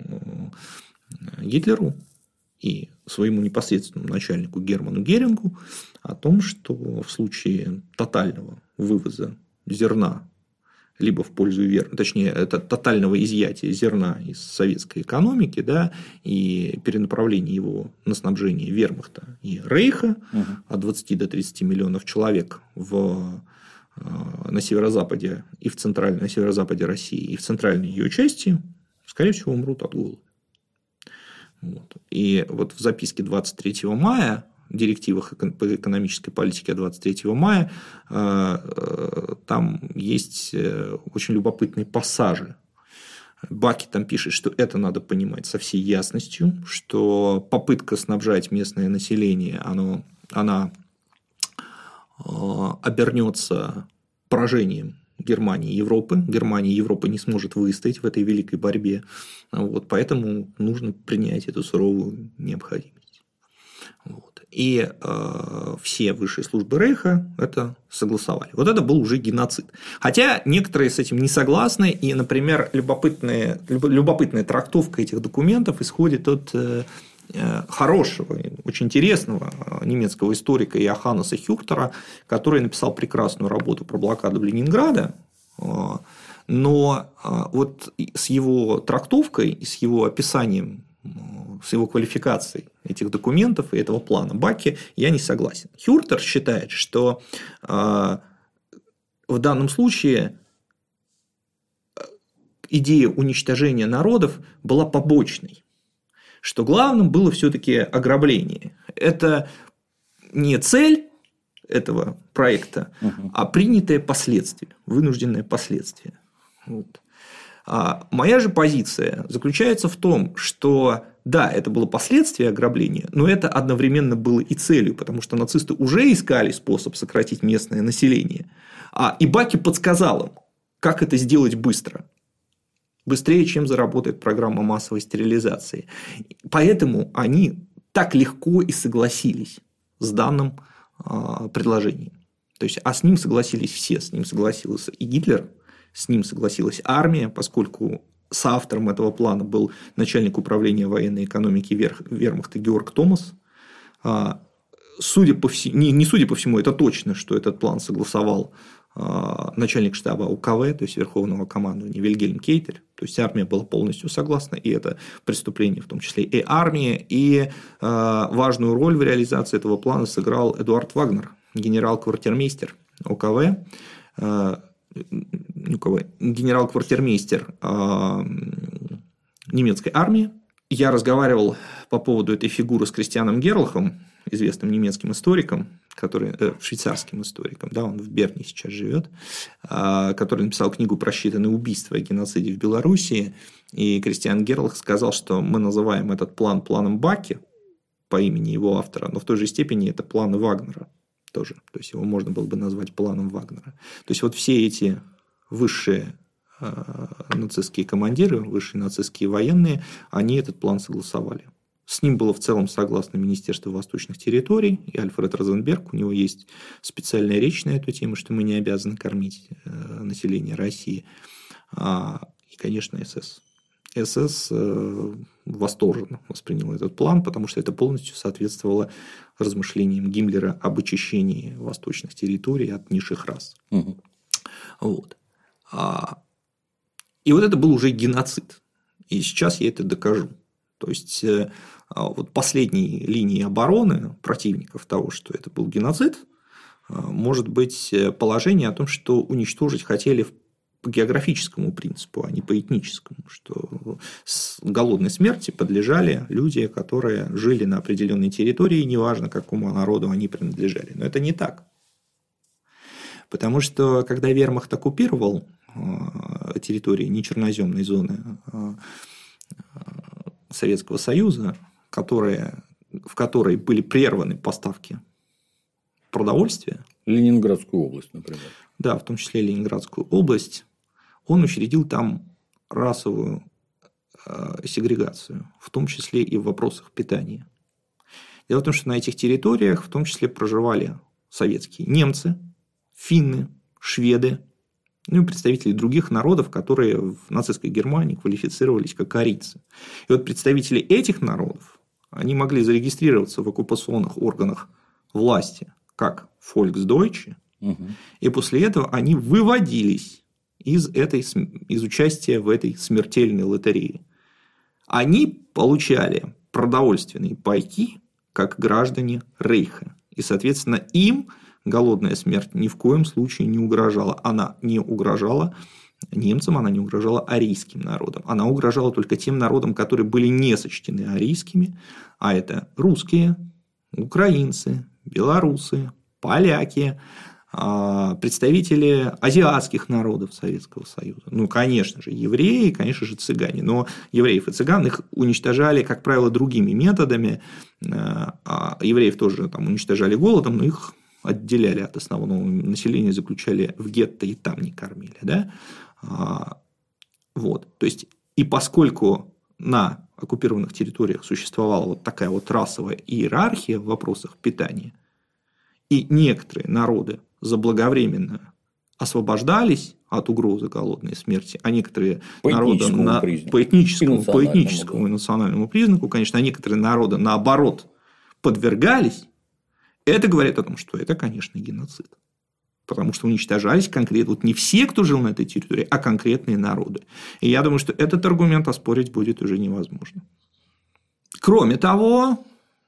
Гитлеру и своему непосредственному начальнику Герману Герингу о том, что в случае тотального вывоза зерна либо в пользу точнее, это тотального изъятия зерна из советской экономики, да, и перенаправления его на снабжение вермахта и рейха от 20 до 30 миллионов человек на северо-западе и на северо-западе России и в центральной ее части, скорее всего, умрут от голода. Вот. И вот в записке 23 мая, директивах по экономической политике 23 мая, там есть очень любопытные пассажи. Баки там пишет, что это надо понимать со всей ясностью, что попытка снабжать местное население, она обернется поражением Германии и Европы. Германия и Европа не сможет выстоять в этой великой борьбе. Вот, поэтому нужно принять эту суровую необходимость. Вот. И все высшие службы Рейха это согласовали. Вот это был уже геноцид. Хотя некоторые с этим не согласны. И, например, любопытная трактовка этих документов исходит от хорошего, очень интересного немецкого историка Йоханнеса Хюхтера, который написал прекрасную работу про блокаду Ленинграда, но вот с его трактовкой и с его описанием, с его квалификацией этих документов и этого плана Баки я не согласен. Хюхтер считает, что в данном случае идея уничтожения народов была побочной, что главным было все-таки ограбление. Это не цель этого проекта, а принятое последствие, вынужденное последствие. Вот. Моя же позиция заключается в том, что да, это было последствие ограбления, но это одновременно было и целью, потому что нацисты уже искали способ сократить местное население. И Баки подсказал им, как это сделать быстро. Быстрее, чем заработает программа массовой стерилизации. Поэтому они так легко и согласились с данным предложением. То есть, с ним согласились все. С ним согласился и Гитлер, с ним согласилась армия, поскольку соавтором этого плана был начальник управления военной экономики вермахта Георг Томас. Судя по всему, это точно, что этот план согласовал начальник штаба УКВ, то есть Верховного командования Вильгельм Кейтель. То есть армия была полностью согласна, и это преступление, в том числе и армии. И важную роль в реализации этого плана сыграл Эдуард Вагнер, генерал-квартирмейстер УКВ, генерал-квартирмейстер немецкой армии. Я разговаривал по поводу этой фигуры с Кристианом Герлахом, известным немецким историком, швейцарским историком, да, он в Берне сейчас живет, который написал книгу «Просчитанные убийства о геноциде в Белоруссии». И Кристиан Герлах сказал, что мы называем этот план планом Баки по имени его автора, но в той же степени это планы Вагнера тоже. То есть его можно было бы назвать планом Вагнера. То есть вот все эти высшие нацистские командиры, высшие нацистские военные, они этот план согласовали. С ним было в целом согласно Министерство восточных территорий и Альфред Розенберг. У него есть специальная речь на эту тему, что мы не обязаны кормить население России. И, конечно, СС. СС восторженно воспринял этот план, потому что это полностью соответствовало размышлениям Гиммлера об очищении восточных территорий от низших рас. Вот. И вот это был уже геноцид. И сейчас я это докажу. То есть, вот последней линией обороны противников того, что это был геноцид, может быть положение о том, что уничтожить хотели по географическому принципу, а не по этническому, что голодной смерти подлежали люди, которые жили на определенной территории, неважно, какому народу они принадлежали. Но это не так. Потому что, когда вермахт оккупировал территории нечерноземной зоны Советского Союза, в которой были прерваны поставки продовольствия. Ленинградскую область, например. Да, в том числе Ленинградскую область. Он учредил там расовую сегрегацию, в том числе и в вопросах питания. Дело в том, что на этих территориях в том числе проживали советские немцы, финны, шведы, ну и представители других народов, которые в нацистской Германии квалифицировались как арийцы. И вот представители этих народов, они могли зарегистрироваться в оккупационных органах власти как Volksdeutsche, и после этого они выводились из участия в этой смертельной лотерее. Они получали продовольственные пайки как граждане Рейха. И, соответственно, им голодная смерть ни в коем случае не угрожала. Она не угрожала немцам, она не угрожала арийским народам. Она угрожала только тем народам, которые были не сочтены арийскими, а это русские, украинцы, белорусы, поляки, представители азиатских народов Советского Союза. Ну, конечно же, евреи, конечно же, цыгане. Но евреев и цыган их уничтожали, как правило, другими методами. Евреев тоже там уничтожали голодом, но их отделяли от основного населения, заключали в гетто и там не кормили. Да? Вот. То есть, и поскольку на оккупированных территориях существовала вот такая вот расовая иерархия в вопросах питания, и некоторые народы заблаговременно освобождались от угрозы голодной смерти, а некоторые народы по этническому и национальному признаку, конечно, а некоторые народы, наоборот, подвергались, это говорит о том, что это, конечно, геноцид. Потому что уничтожались конкретно, вот не все, кто жил на этой территории, а конкретные народы. И я думаю, что этот аргумент оспорить будет уже невозможно. Кроме того,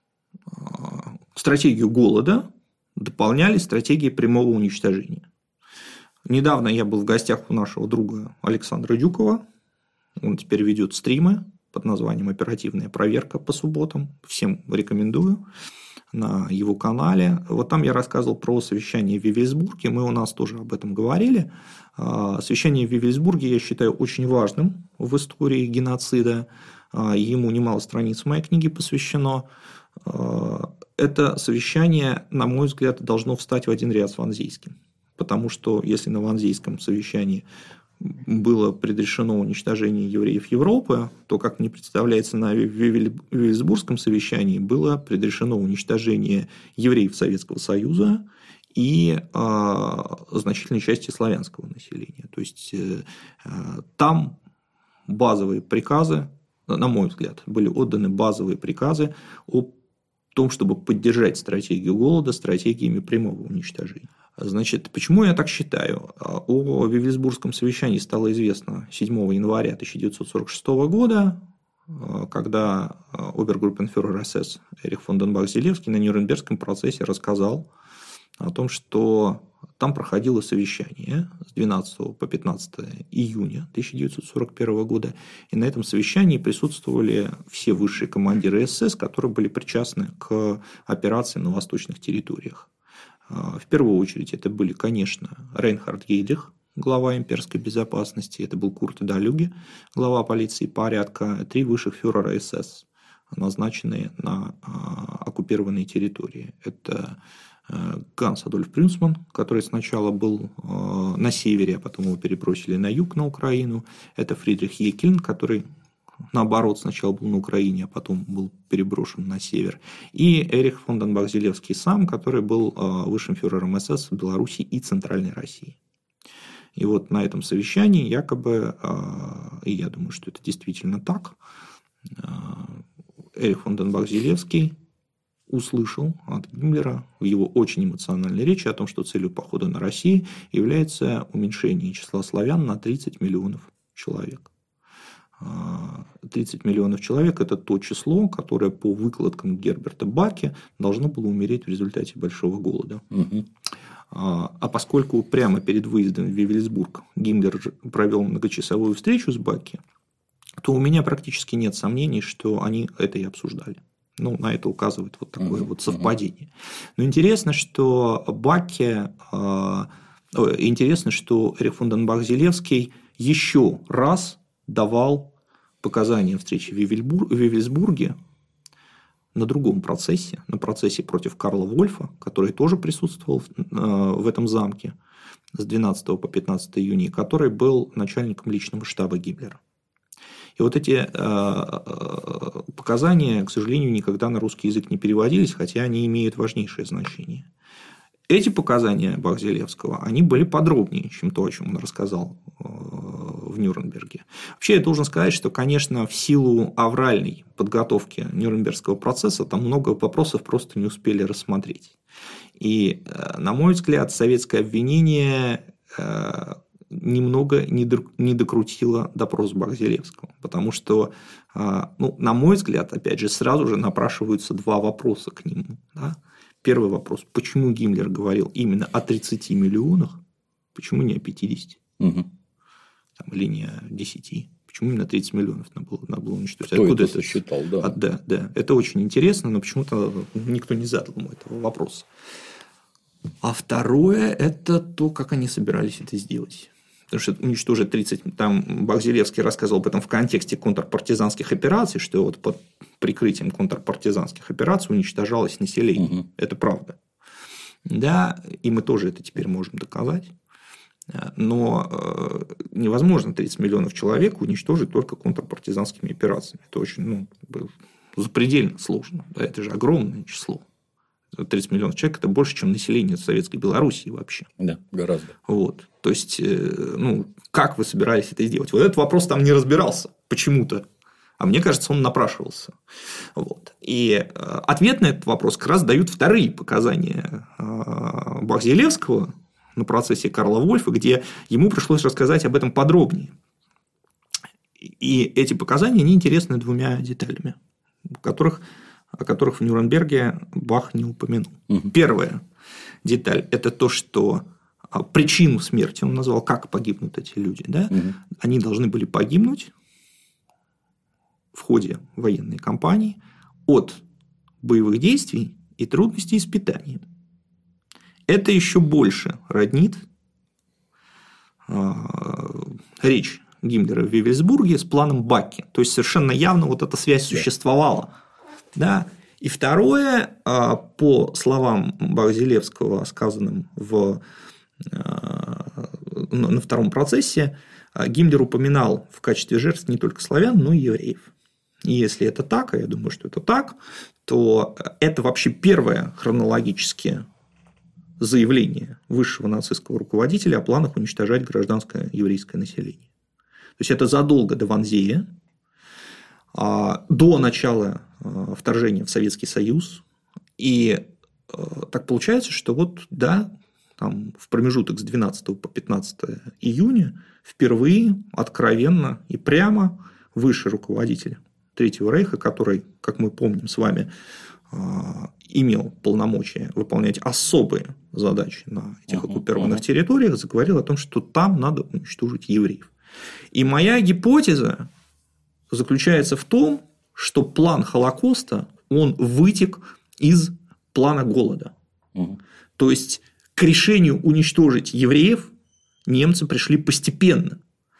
стратегию голода дополняли стратегии прямого уничтожения. Недавно я был в гостях у нашего друга Александра Дюкова. Он теперь ведет стримы под названием «Оперативная проверка» по субботам. Всем рекомендую на его канале. Вот там я рассказывал про совещание в Вивельсбурге. Мы у нас тоже об этом говорили. Совещание в Вивельсбурге я считаю очень важным в истории геноцида. Ему немало страниц в моей книге посвящено. Это совещание, на мой взгляд, должно встать в один ряд с Ванзейским. Потому что если на Ванзейском совещании было предрешено уничтожение евреев Европы, то, как мне представляется, на Вивельсбургском совещании было предрешено уничтожение евреев Советского Союза и значительной части славянского населения. То есть, там базовые приказы, на мой взгляд, были отданы базовые приказы о том, чтобы поддержать стратегию голода стратегиями прямого уничтожения. Значит, почему я так считаю? О Вивельсбургском совещании стало известно 7 января 1946 года, когда обергруппенфюрер СС Эрих фон ден Бах-Зилевский на Нюрнбергском процессе рассказал о том, что там проходило совещание с 12 по 15 июня 1941 года, и на этом совещании присутствовали все высшие командиры СС, которые были причастны к операциям на восточных территориях. В первую очередь это были, конечно, Рейнхард Гейдрих, глава имперской безопасности, это был Курт Далюге, глава полиции порядка, 3 высших фюрера СС, назначенные на оккупированные территории. Это Ганс Адольф Брюнсман, который сначала был на севере, а потом его перебросили на юг, на Украину. Это Фридрих Екельн, который, наоборот, сначала был на Украине, а потом был переброшен на север. И Эрих фон ден Бах-Зилевский сам, который был высшим фюрером СС в Белоруссии и Центральной России. И вот на этом совещании якобы, и я думаю, что это действительно так, Эрих фон ден Бах-Зилевский услышал от Гиммлера в его очень эмоциональной речи о том, что целью похода на Россию является уменьшение числа славян на 30 миллионов человек. 30 миллионов человек – это то число, которое по выкладкам Герберта Баке должно было умереть в результате большого голода. А поскольку прямо перед выездом в Вивельсбург Гиммлер провел многочасовую встречу с Баке, то у меня практически нет сомнений, что они это и обсуждали. Ну, на это указывает вот такое вот совпадение. Но интересно, что Эрих фон ден Бах-Зилевский еще раз давал показания встречи в Вивельсбурге на другом процессе, на процессе против Карла Вольфа, который тоже присутствовал в этом замке с 12 по 15 июня, который был начальником личного штаба Гиммлера. И вот эти показания, к сожалению, никогда на русский язык не переводились, хотя они имеют важнейшее значение. Эти показания Бах-Зелевского, они были подробнее, чем то, о чем он рассказал в Нюрнберге. Вообще, я должен сказать, что, конечно, в силу авральной подготовки Нюрнбергского процесса там много вопросов просто не успели рассмотреть. И, на мой взгляд, советское обвинение немного не докрутило допрос Бах-Зелевского, потому что, на мой взгляд, опять же, сразу же напрашиваются два вопроса к нему. Да? Первый вопрос. Почему Гиммлер говорил именно о 30 миллионах? Почему не о 50? Угу. Или не о 10? Почему именно 30 миллионов надо было уничтожить? Кто откуда это считал? Да. Да. Это очень интересно, но почему-то никто не задал ему этого вопроса. А второе – это то, как они собирались это сделать. Потому что уничтожить 30... Там Бах-Зелевский рассказывал об этом в контексте контрпартизанских операций, что вот под прикрытием контрпартизанских операций уничтожалось население. Угу. Это правда. Да, и мы тоже это теперь можем доказать. Но невозможно 30 миллионов человек уничтожить только контрпартизанскими операциями. Это очень запредельно сложно. Да, это же огромное число. 30 миллионов человек – это больше, чем население Советской Белоруссии вообще. Да, гораздо. Вот. То есть, как вы собирались это сделать? Вот этот вопрос там не разбирался почему-то. А мне кажется, он напрашивался. Вот. И ответ на этот вопрос как раз дают вторые показания Бах-Зелевского на процессе Карла Вольфа, где ему пришлось рассказать об этом подробнее. И эти показания, они интересны двумя деталями, о которых в Нюрнберге Бах не упомянул. Угу. Первая деталь – это то, что причину смерти он назвал, как погибнут эти люди. Да? Угу. Они должны были погибнуть в ходе военной кампании от боевых действий и трудностей испытаний. Это еще больше роднит речь Гиммлера в Вивельсбурге с планом Бакки. То есть, совершенно явно вот эта связь существовала. Да. И второе, по словам Бах-Зелевского, сказанным на втором процессе, Гиммлер упоминал в качестве жертв не только славян, но и евреев. И если это так, а я думаю, что это так, то это вообще первое хронологически заявление высшего нацистского руководителя о планах уничтожать гражданское еврейское население. То есть, это задолго до Ванзея, до начала вторжения в Советский Союз. И так получается, что там в промежуток с 12 по 15 июня впервые откровенно и прямо высший руководитель Третьего Рейха, который, как мы помним с вами, имел полномочия выполнять особые задачи на этих оккупированных территориях, заговорил о том, что там надо уничтожить евреев. И моя гипотеза заключается в том, что план Холокоста, он вытек из плана голода. То есть, к решению уничтожить евреев немцы пришли постепенно.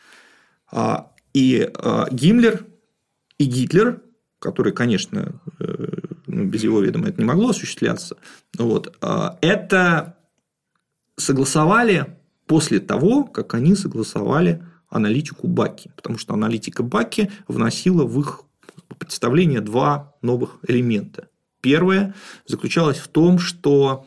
И Гиммлер и Гитлер, который, конечно, без его ведома это не могло осуществляться, это согласовали после того, как они согласовали аналитику Бакки, потому что аналитика Бакки вносила в их представление два новых элемента. Первое заключалось в том, что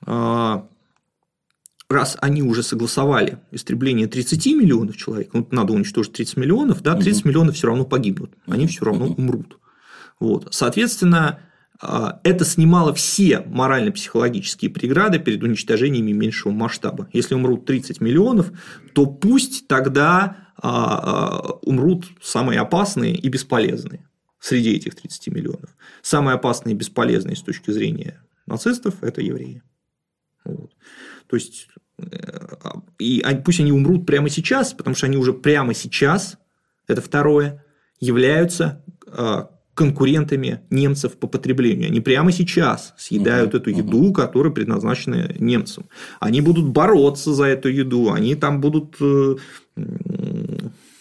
раз они уже согласовали истребление 30 миллионов человек, надо уничтожить 30 миллионов, да, 30 миллионов все равно погибнут, они все равно умрут. Вот. Соответственно, это снимало все морально-психологические преграды перед уничтожениями меньшего масштаба. Если умрут 30 миллионов, то пусть тогда умрут самые опасные и бесполезные среди этих 30 миллионов. Самые опасные и бесполезные с точки зрения нацистов – это евреи. Вот. То есть, пусть они умрут прямо сейчас, потому что они уже прямо сейчас, это второе, являются конкурентами немцев по потреблению. Они прямо сейчас съедают эту еду, которая предназначена немцам. Они будут бороться за эту еду, они там будут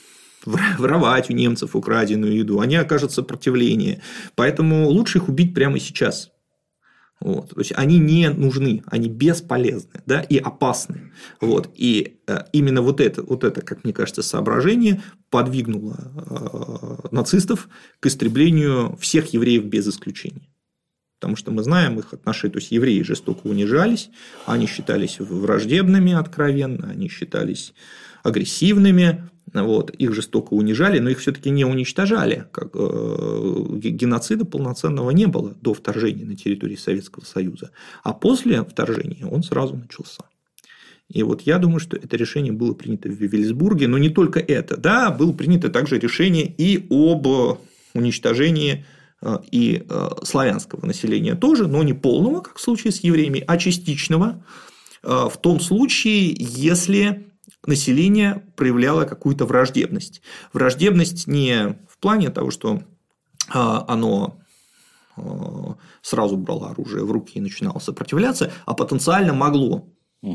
воровать у немцев украденную еду, они окажут сопротивление. Поэтому лучше их убить прямо сейчас. Вот. То есть они не нужны, они бесполезны, да, и опасны. Вот. И именно вот это, как мне кажется, соображение подвигнуло нацистов к истреблению всех евреев без исключения. Потому что мы знаем их отношения, то есть евреи жестоко унижались, они считались враждебными откровенно, они считались агрессивными, вот, их жестоко унижали, но их все-таки не уничтожали. Геноцида полноценного не было до вторжения на территории Советского Союза, а после вторжения он сразу начался. И вот я думаю, что это решение было принято в Виссельбурге, но не только это, да, было принято также решение и об уничтожении и славянского населения тоже, но не полного, как в случае с евреями, а частичного, в том случае, если население проявляло какую-то враждебность. Враждебность не в плане того, что оно сразу брало оружие в руки и начинало сопротивляться, а потенциально могло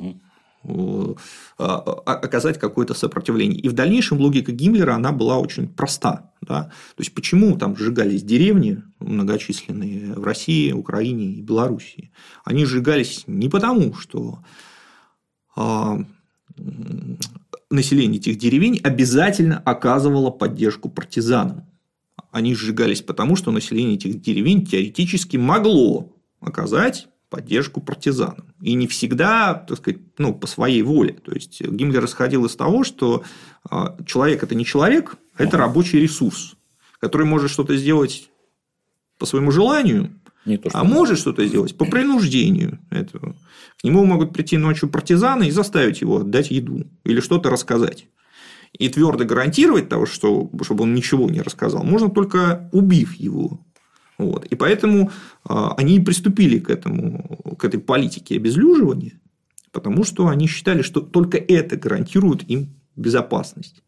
оказать какое-то сопротивление. И в дальнейшем логика Гиммлера она была очень проста. Да? То есть, почему там сжигались деревни многочисленные в России, Украине и Белоруссии? Они сжигались не потому, что население этих деревень обязательно оказывало поддержку партизанам. Они сжигались потому, что население этих деревень теоретически могло оказать поддержку партизанам. И не всегда, так сказать, по своей воле. То есть Гиммлер исходил из того, что человек – это не человек, а это рабочий ресурс, который может что-то сделать по своему желанию, может что-то сделать по принуждению этого. К нему могут прийти ночью партизаны и заставить его отдать еду или что-то рассказать. И твердо гарантировать того, чтобы он ничего не рассказал, можно только убив его. Вот. И поэтому они и приступили к этой политике обезлюживания, потому что они считали, что только это гарантирует им безопасность.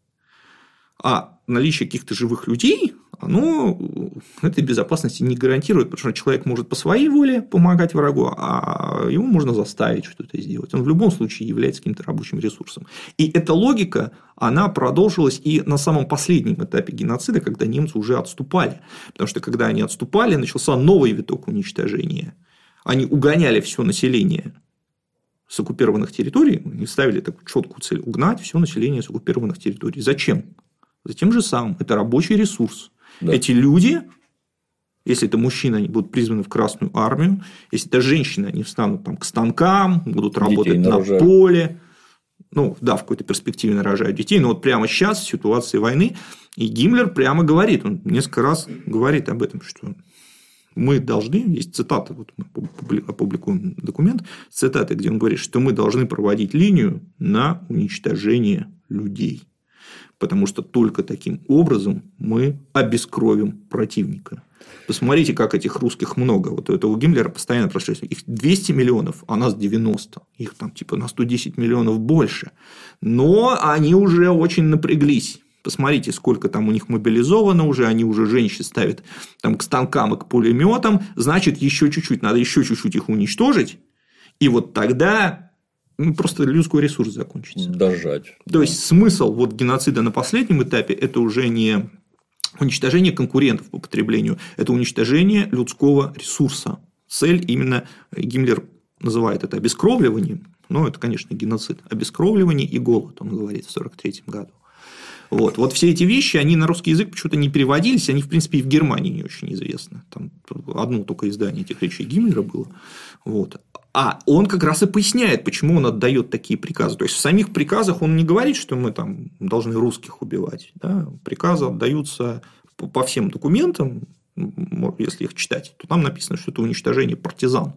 А наличие каких-то живых людей, оно этой безопасности не гарантирует, потому что человек может по своей воле помогать врагу, а его можно заставить что-то сделать. Он в любом случае является каким-то рабочим ресурсом. И эта логика, она продолжилась и на самом последнем этапе геноцида, когда немцы уже отступали. Потому что, когда они отступали, начался новый виток уничтожения. Они угоняли все население с оккупированных территорий и ставили такую четкую цель – угнать все население с оккупированных территорий. Зачем? Затем же самым. Это рабочий ресурс. Да. Эти люди, если это мужчины, они будут призваны в Красную армию, если это женщины, они встанут к станкам, будут работать на поле, в какой-то перспективе нарожают детей, но вот прямо сейчас в ситуации войны, и Гиммлер прямо говорит, он несколько раз говорит об этом, что мы должны, есть цитата, вот мы опубликуем документ, цитаты, где он говорит, что мы должны проводить линию на уничтожение людей. Потому что только таким образом мы обескровим противника. Посмотрите, как этих русских много. Вот у этого Гиммлера постоянно прошлись. Их 200 миллионов, а нас 90. Их там на 110 миллионов больше. Но они уже очень напряглись. Посмотрите, сколько там у них мобилизовано уже, они уже женщин ставят к станкам и к пулеметам. Значит, еще чуть-чуть, надо еще чуть-чуть их уничтожить. И вот тогда просто людской ресурс закончится. Дожать. То есть смысл геноцида на последнем этапе – это уже не уничтожение конкурентов по потреблению, это уничтожение людского ресурса. Цель именно Гиммлер называет это обескровливанием, но это, конечно, геноцид. Обескровливание и голод, он говорит в 1943 году. Вот все эти вещи, они на русский язык почему-то не переводились, они, в принципе, и в Германии не очень известны. Там одно только издание этих речей Гиммлера было. А он как раз и поясняет, почему он отдает такие приказы. То есть в самих приказах он не говорит, что мы должны русских убивать. Да? Приказы отдаются по всем документам, если их читать, то там написано, что это уничтожение партизан.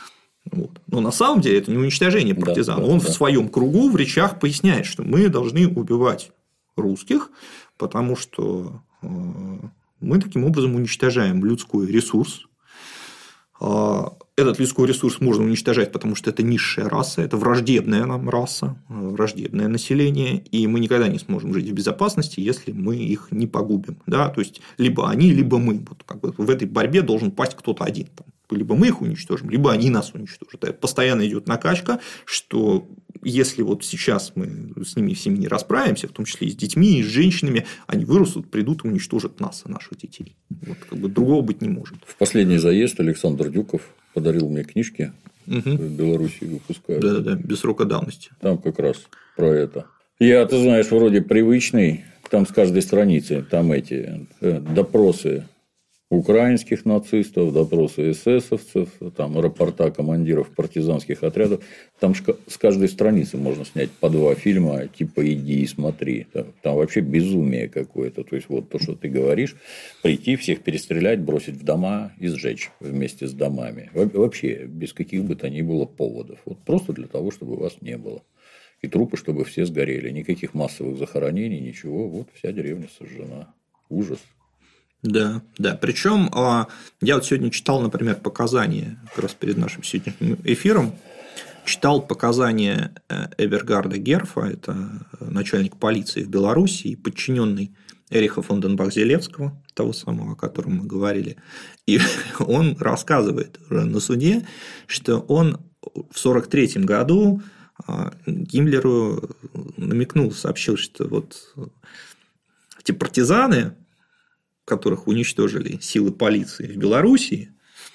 Но на самом деле это не уничтожение партизан. Он в своем кругу в речах поясняет, что мы должны убивать русских, потому что мы таким образом уничтожаем людской ресурс. Этот людской ресурс можно уничтожать, потому что это низшая раса, это враждебная нам раса, враждебное население, и мы никогда не сможем жить в безопасности, если мы их не погубим. Да? То есть, либо они, либо мы. В этой борьбе должен пасть кто-то один. Либо мы их уничтожим, либо они нас уничтожат. Постоянно идет накачка, что если вот сейчас мы с ними всеми не расправимся, в том числе и с детьми, и с женщинами, они вырастут, придут и уничтожат нас и наших детей. Вот, как бы другого быть не может. В последний заезд Александр Дюков подарил мне книжки, в Беларуси выпускают. Да, без срока давности. Там как раз про это. Я, ты знаешь, вроде привычный, там с каждой страницы, там эти допросы украинских нацистов, допросы эсэсовцев, там рапорта командиров партизанских отрядов. Там с каждой страницы можно снять по 2 фильма, типа «Иди и смотри». Там вообще безумие какое-то. То есть, вот то, что ты говоришь, прийти, всех перестрелять, бросить в дома и сжечь вместе с домами. Вообще без каких бы то ни было поводов. Вот просто для того, чтобы вас не было. И трупы, чтобы все сгорели. Никаких массовых захоронений, ничего. Вот вся деревня сожжена. Ужас. Да. Причем я вот сегодня читал, например, показания, как раз перед нашим сегодняшним эфиром, читал показания Эбергарда Герфа, это начальник полиции в Беларуси, подчиненный Эриха фон Денбах-Зелевского, того самого, о котором мы говорили. И он рассказывает уже на суде, что он в 1943 году Гиммлеру намекнул, сообщил, что вот эти партизаны, которых уничтожили силы полиции в Белоруссии,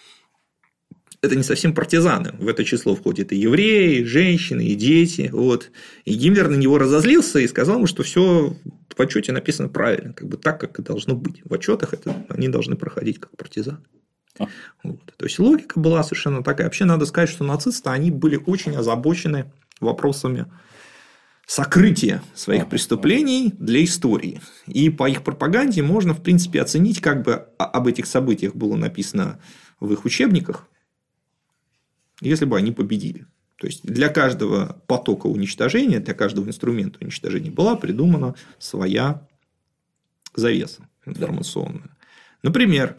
это не совсем партизаны. В это число входят и евреи, и женщины, и дети. Вот. И Гиммлер на него разозлился и сказал ему, что все в отчете написано правильно, как бы так, как и должно быть. В отчетах они должны проходить как партизаны. Вот. То есть логика была совершенно такая. Вообще надо сказать, что нацисты они были очень озабочены вопросами сокрытия своих преступлений для истории. И по их пропаганде можно, в принципе, оценить, как бы об этих событиях было написано в их учебниках, если бы они победили. То есть для каждого потока уничтожения, для каждого инструмента уничтожения была придумана своя завеса информационная. Например,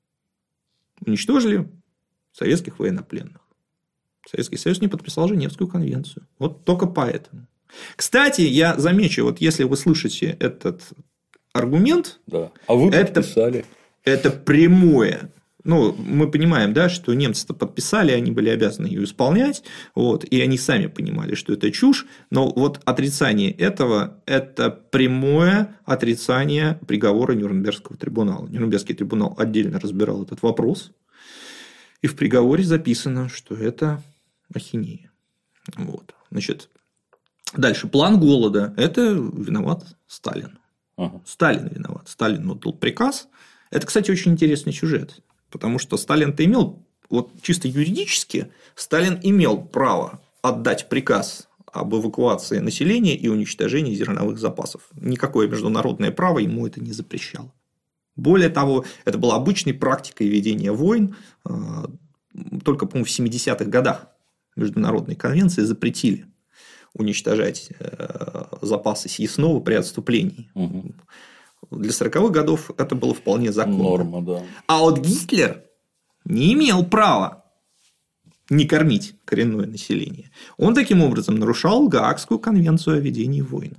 уничтожили советских военнопленных. Советский Союз не подписал Женевскую конвенцию. Вот только поэтому. Кстати, я замечу, вот если вы слышите этот аргумент, да. А вы подписали. Это прямое. Ну, мы понимаем, да, что немцы-то подписали, они были обязаны ее исполнять, вот, и они сами понимали, что это чушь, но вот отрицание этого – это прямое отрицание приговора Нюрнбергского трибунала. Нюрнбергский трибунал отдельно разбирал этот вопрос, и в приговоре записано, что это ахинея. Вот. Значит, дальше. План голода – это виноват Сталин. Ага. Сталин виноват. Сталин отдал приказ. Это, кстати, очень интересный сюжет. Потому что Сталин-то имел, вот чисто юридически, Сталин имел право отдать приказ об эвакуации населения и уничтожении зерновых запасов. Никакое международное право ему это не запрещало. Более того, это была обычной практикой ведения войн. Только, по-моему, в 70-х годах международные конвенции запретили уничтожать запасы съестного при отступлении. Угу. Для 40-х годов это было вполне законно. Норма, да. А вот Гитлер не имел права не кормить коренное население. Он таким образом нарушал Гаагскую конвенцию о ведении войн.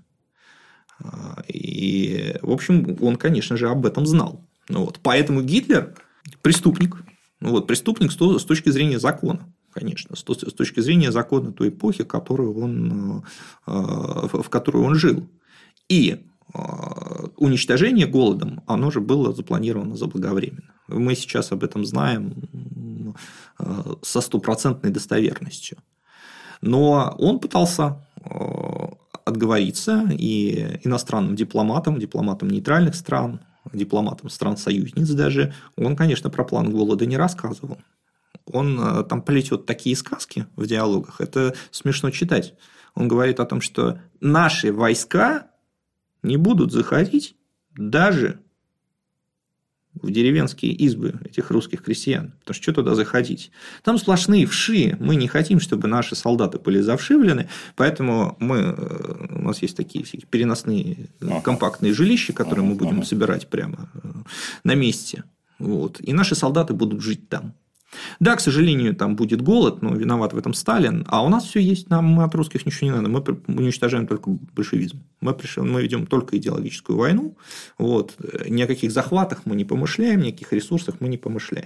И, в общем, он, конечно же, об этом знал. Вот. Поэтому Гитлер преступник. Вот. Преступник с точки зрения закона. Конечно, с точки зрения закона той эпохи, в которой он жил. И уничтожение голодом, оно же было запланировано заблаговременно. Мы сейчас об этом знаем со 100% достоверностью. Но он пытался отговориться и иностранным дипломатам нейтральных стран, дипломатам стран-союзниц даже. Он, конечно, про план голода не рассказывал. Он там плетет такие сказки в диалогах, это смешно читать. Он говорит о том, что наши войска не будут заходить даже в деревенские избы этих русских крестьян. Потому что туда заходить? Там сплошные вши. Мы не хотим, чтобы наши солдаты были завшивлены. Поэтому у нас есть такие всякие переносные компактные жилища, которые мы будем собирать прямо на месте. Вот. И наши солдаты будут жить там. Да, к сожалению, там будет голод, но виноват в этом Сталин. А у нас все есть, нам от русских ничего не надо. Мы уничтожаем только большевизм. Мы ведем только идеологическую войну. Вот. Ни о каких захватах мы не помышляем, ни о каких ресурсах мы не помышляем.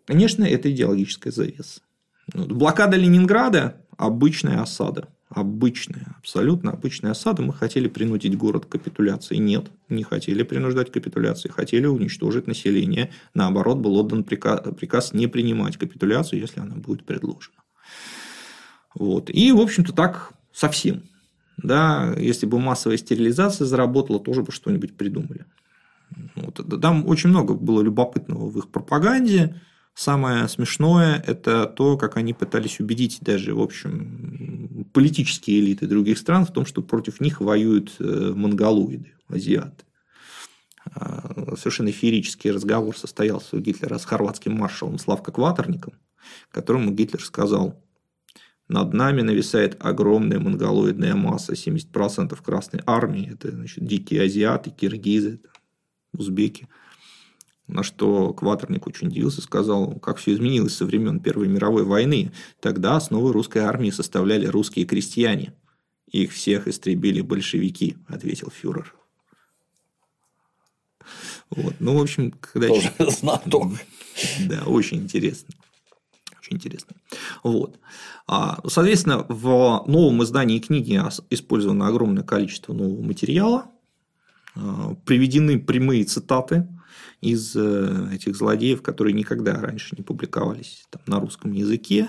Конечно, это идеологическая завеса. Блокада Ленинграда – обычная осада. Обычная, абсолютно обычная осада. Мы хотели принудить город к капитуляции. Нет, не хотели принуждать к капитуляции. Хотели уничтожить население. Наоборот, был отдан приказ не принимать капитуляцию, если она будет предложена. Вот. И, в общем-то, так совсем. Да, если бы массовая стерилизация заработала, тоже бы что-нибудь придумали. Вот. Там очень много было любопытного в их пропаганде. Самое смешное – это то, как они пытались убедить даже, в общем, политические элиты других стран в том, что против них воюют монголоиды, азиаты. Совершенно феерический разговор состоялся у Гитлера с хорватским маршалом Славко Кватерником, которому Гитлер сказал: над нами нависает огромная монголоидная масса, 70% Красной Армии, это, значит, дикие азиаты, киргизы, узбеки. На что Кватерник очень удивился, сказал, как все изменилось со времен Первой мировой войны. Тогда основы русской армии составляли русские крестьяне. Их всех истребили большевики, ответил фюрер. Вот. Ну, в общем, когда... Тоже знаток. Да, очень интересно. Очень интересно. Вот. Соответственно, в новом издании книги использовано огромное количество нового материала. Приведены прямые цитаты из этих злодеев, которые никогда раньше не публиковались там на русском языке.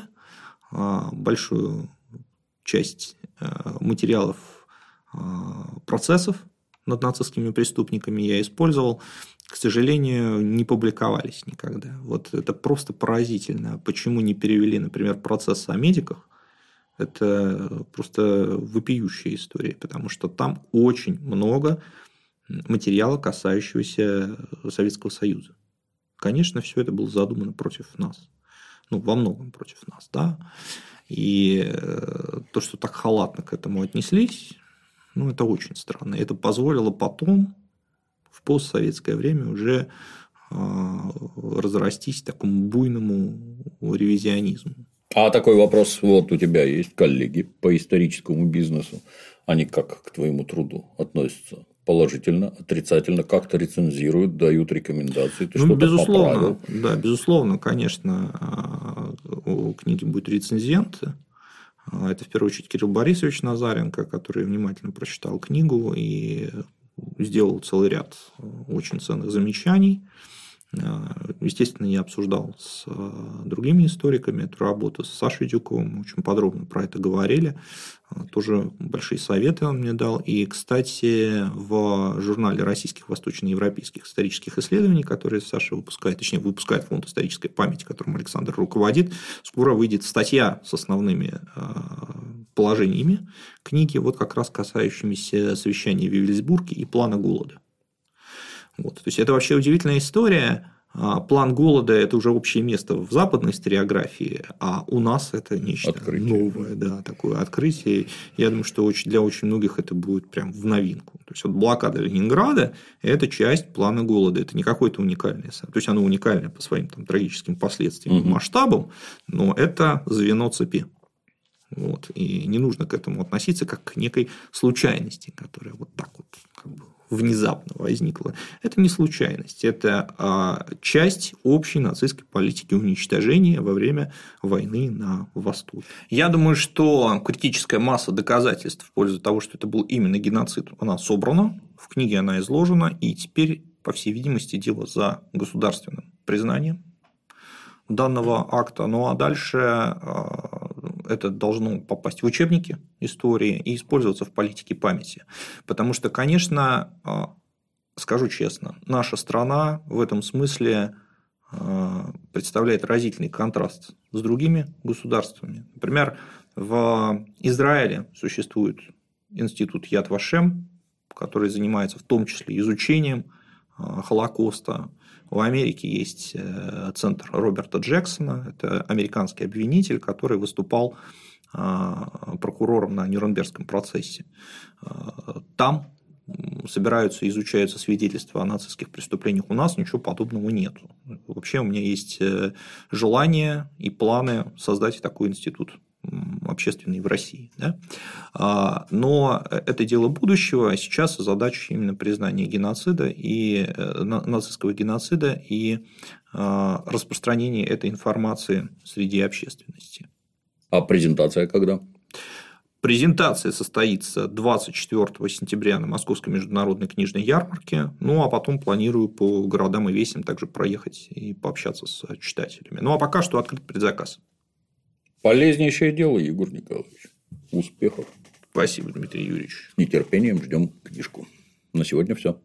Большую часть материалов процессов над нацистскими преступниками я использовал, к сожалению, не публиковались никогда. Вот это просто поразительно. Почему не перевели, например, процесс о медиках? Это просто вопиющая история, потому что там очень много материала, касающегося Советского Союза. Конечно, все это было задумано против нас. Ну, во многом против нас, да. И то, что так халатно к этому отнеслись, ну, это очень странно. Это позволило потом, в постсоветское время, уже разрастись такому буйному ревизионизму. А такой вопрос: вот у тебя есть коллеги по историческому бизнесу, они как к твоему труду относятся? Положительно, отрицательно, как-то рецензируют, дают рекомендации, ты что-то поправил? Да, безусловно, конечно, у книги будут рецензенты. Это, в первую очередь, Кирилл Борисович Назаренко, который внимательно прочитал книгу и сделал целый ряд очень ценных замечаний. Естественно, я обсуждал с другими историками эту работу, с Сашей Дюковым, мы очень подробно про это говорили. Тоже большие советы он мне дал. И, кстати, в журнале российских восточноевропейских исторических исследований, который Саша выпускает, точнее, выпускает фонд исторической памяти, которым Александр руководит, скоро выйдет статья с основными положениями книги, вот как раз касающимися совещания в Вивельсбурге и плана голода. Вот. То есть, это вообще удивительная история. План голода – это уже общее место в западной историографии, а у нас это нечто новое, да, такое открытие. Я думаю, что для очень многих это будет прям в новинку. То есть, вот блокада Ленинграда – это часть плана голода, это не какое-то уникальное. То есть, оно уникальное по своим там трагическим последствиям и масштабам, но это звено цепи. Вот. И не нужно к этому относиться как к некой случайности, которая вот так вот как бы внезапно возникла. Это не случайность, это часть общей нацистской политики уничтожения во время войны на Востоке. Я думаю, что критическая масса доказательств в пользу того, что это был именно геноцид, она собрана, в книге она изложена, и теперь, по всей видимости, дело за государственным признанием данного акта. Ну а дальше это должно попасть в учебники истории и использоваться в политике памяти. Потому что, конечно, скажу честно, наша страна в этом смысле представляет разительный контраст с другими государствами. Например, в Израиле существует институт Яд Вашем, который занимается в том числе изучением Холокоста. В Америке есть центр Роберта Джексона, это американский обвинитель, который выступал прокурором на Нюрнбергском процессе. Там собираются и изучаются свидетельства о нацистских преступлениях. У нас ничего подобного нет. Вообще у меня есть желание и планы создать такой институт общественный в России. Да? Но это дело будущего, а сейчас задача именно признания геноцида и нацистского геноцида и распространения этой информации среди общественности. А презентация когда? Презентация состоится 24 сентября на Московской международной книжной ярмарке, ну а потом планирую по городам и весям также проехать и пообщаться с читателями. Ну а пока что открыт предзаказ. Полезнейшее дело, Егор Николаевич. Успехов. Спасибо, Дмитрий Юрьевич. С нетерпением ждем книжку. На сегодня все.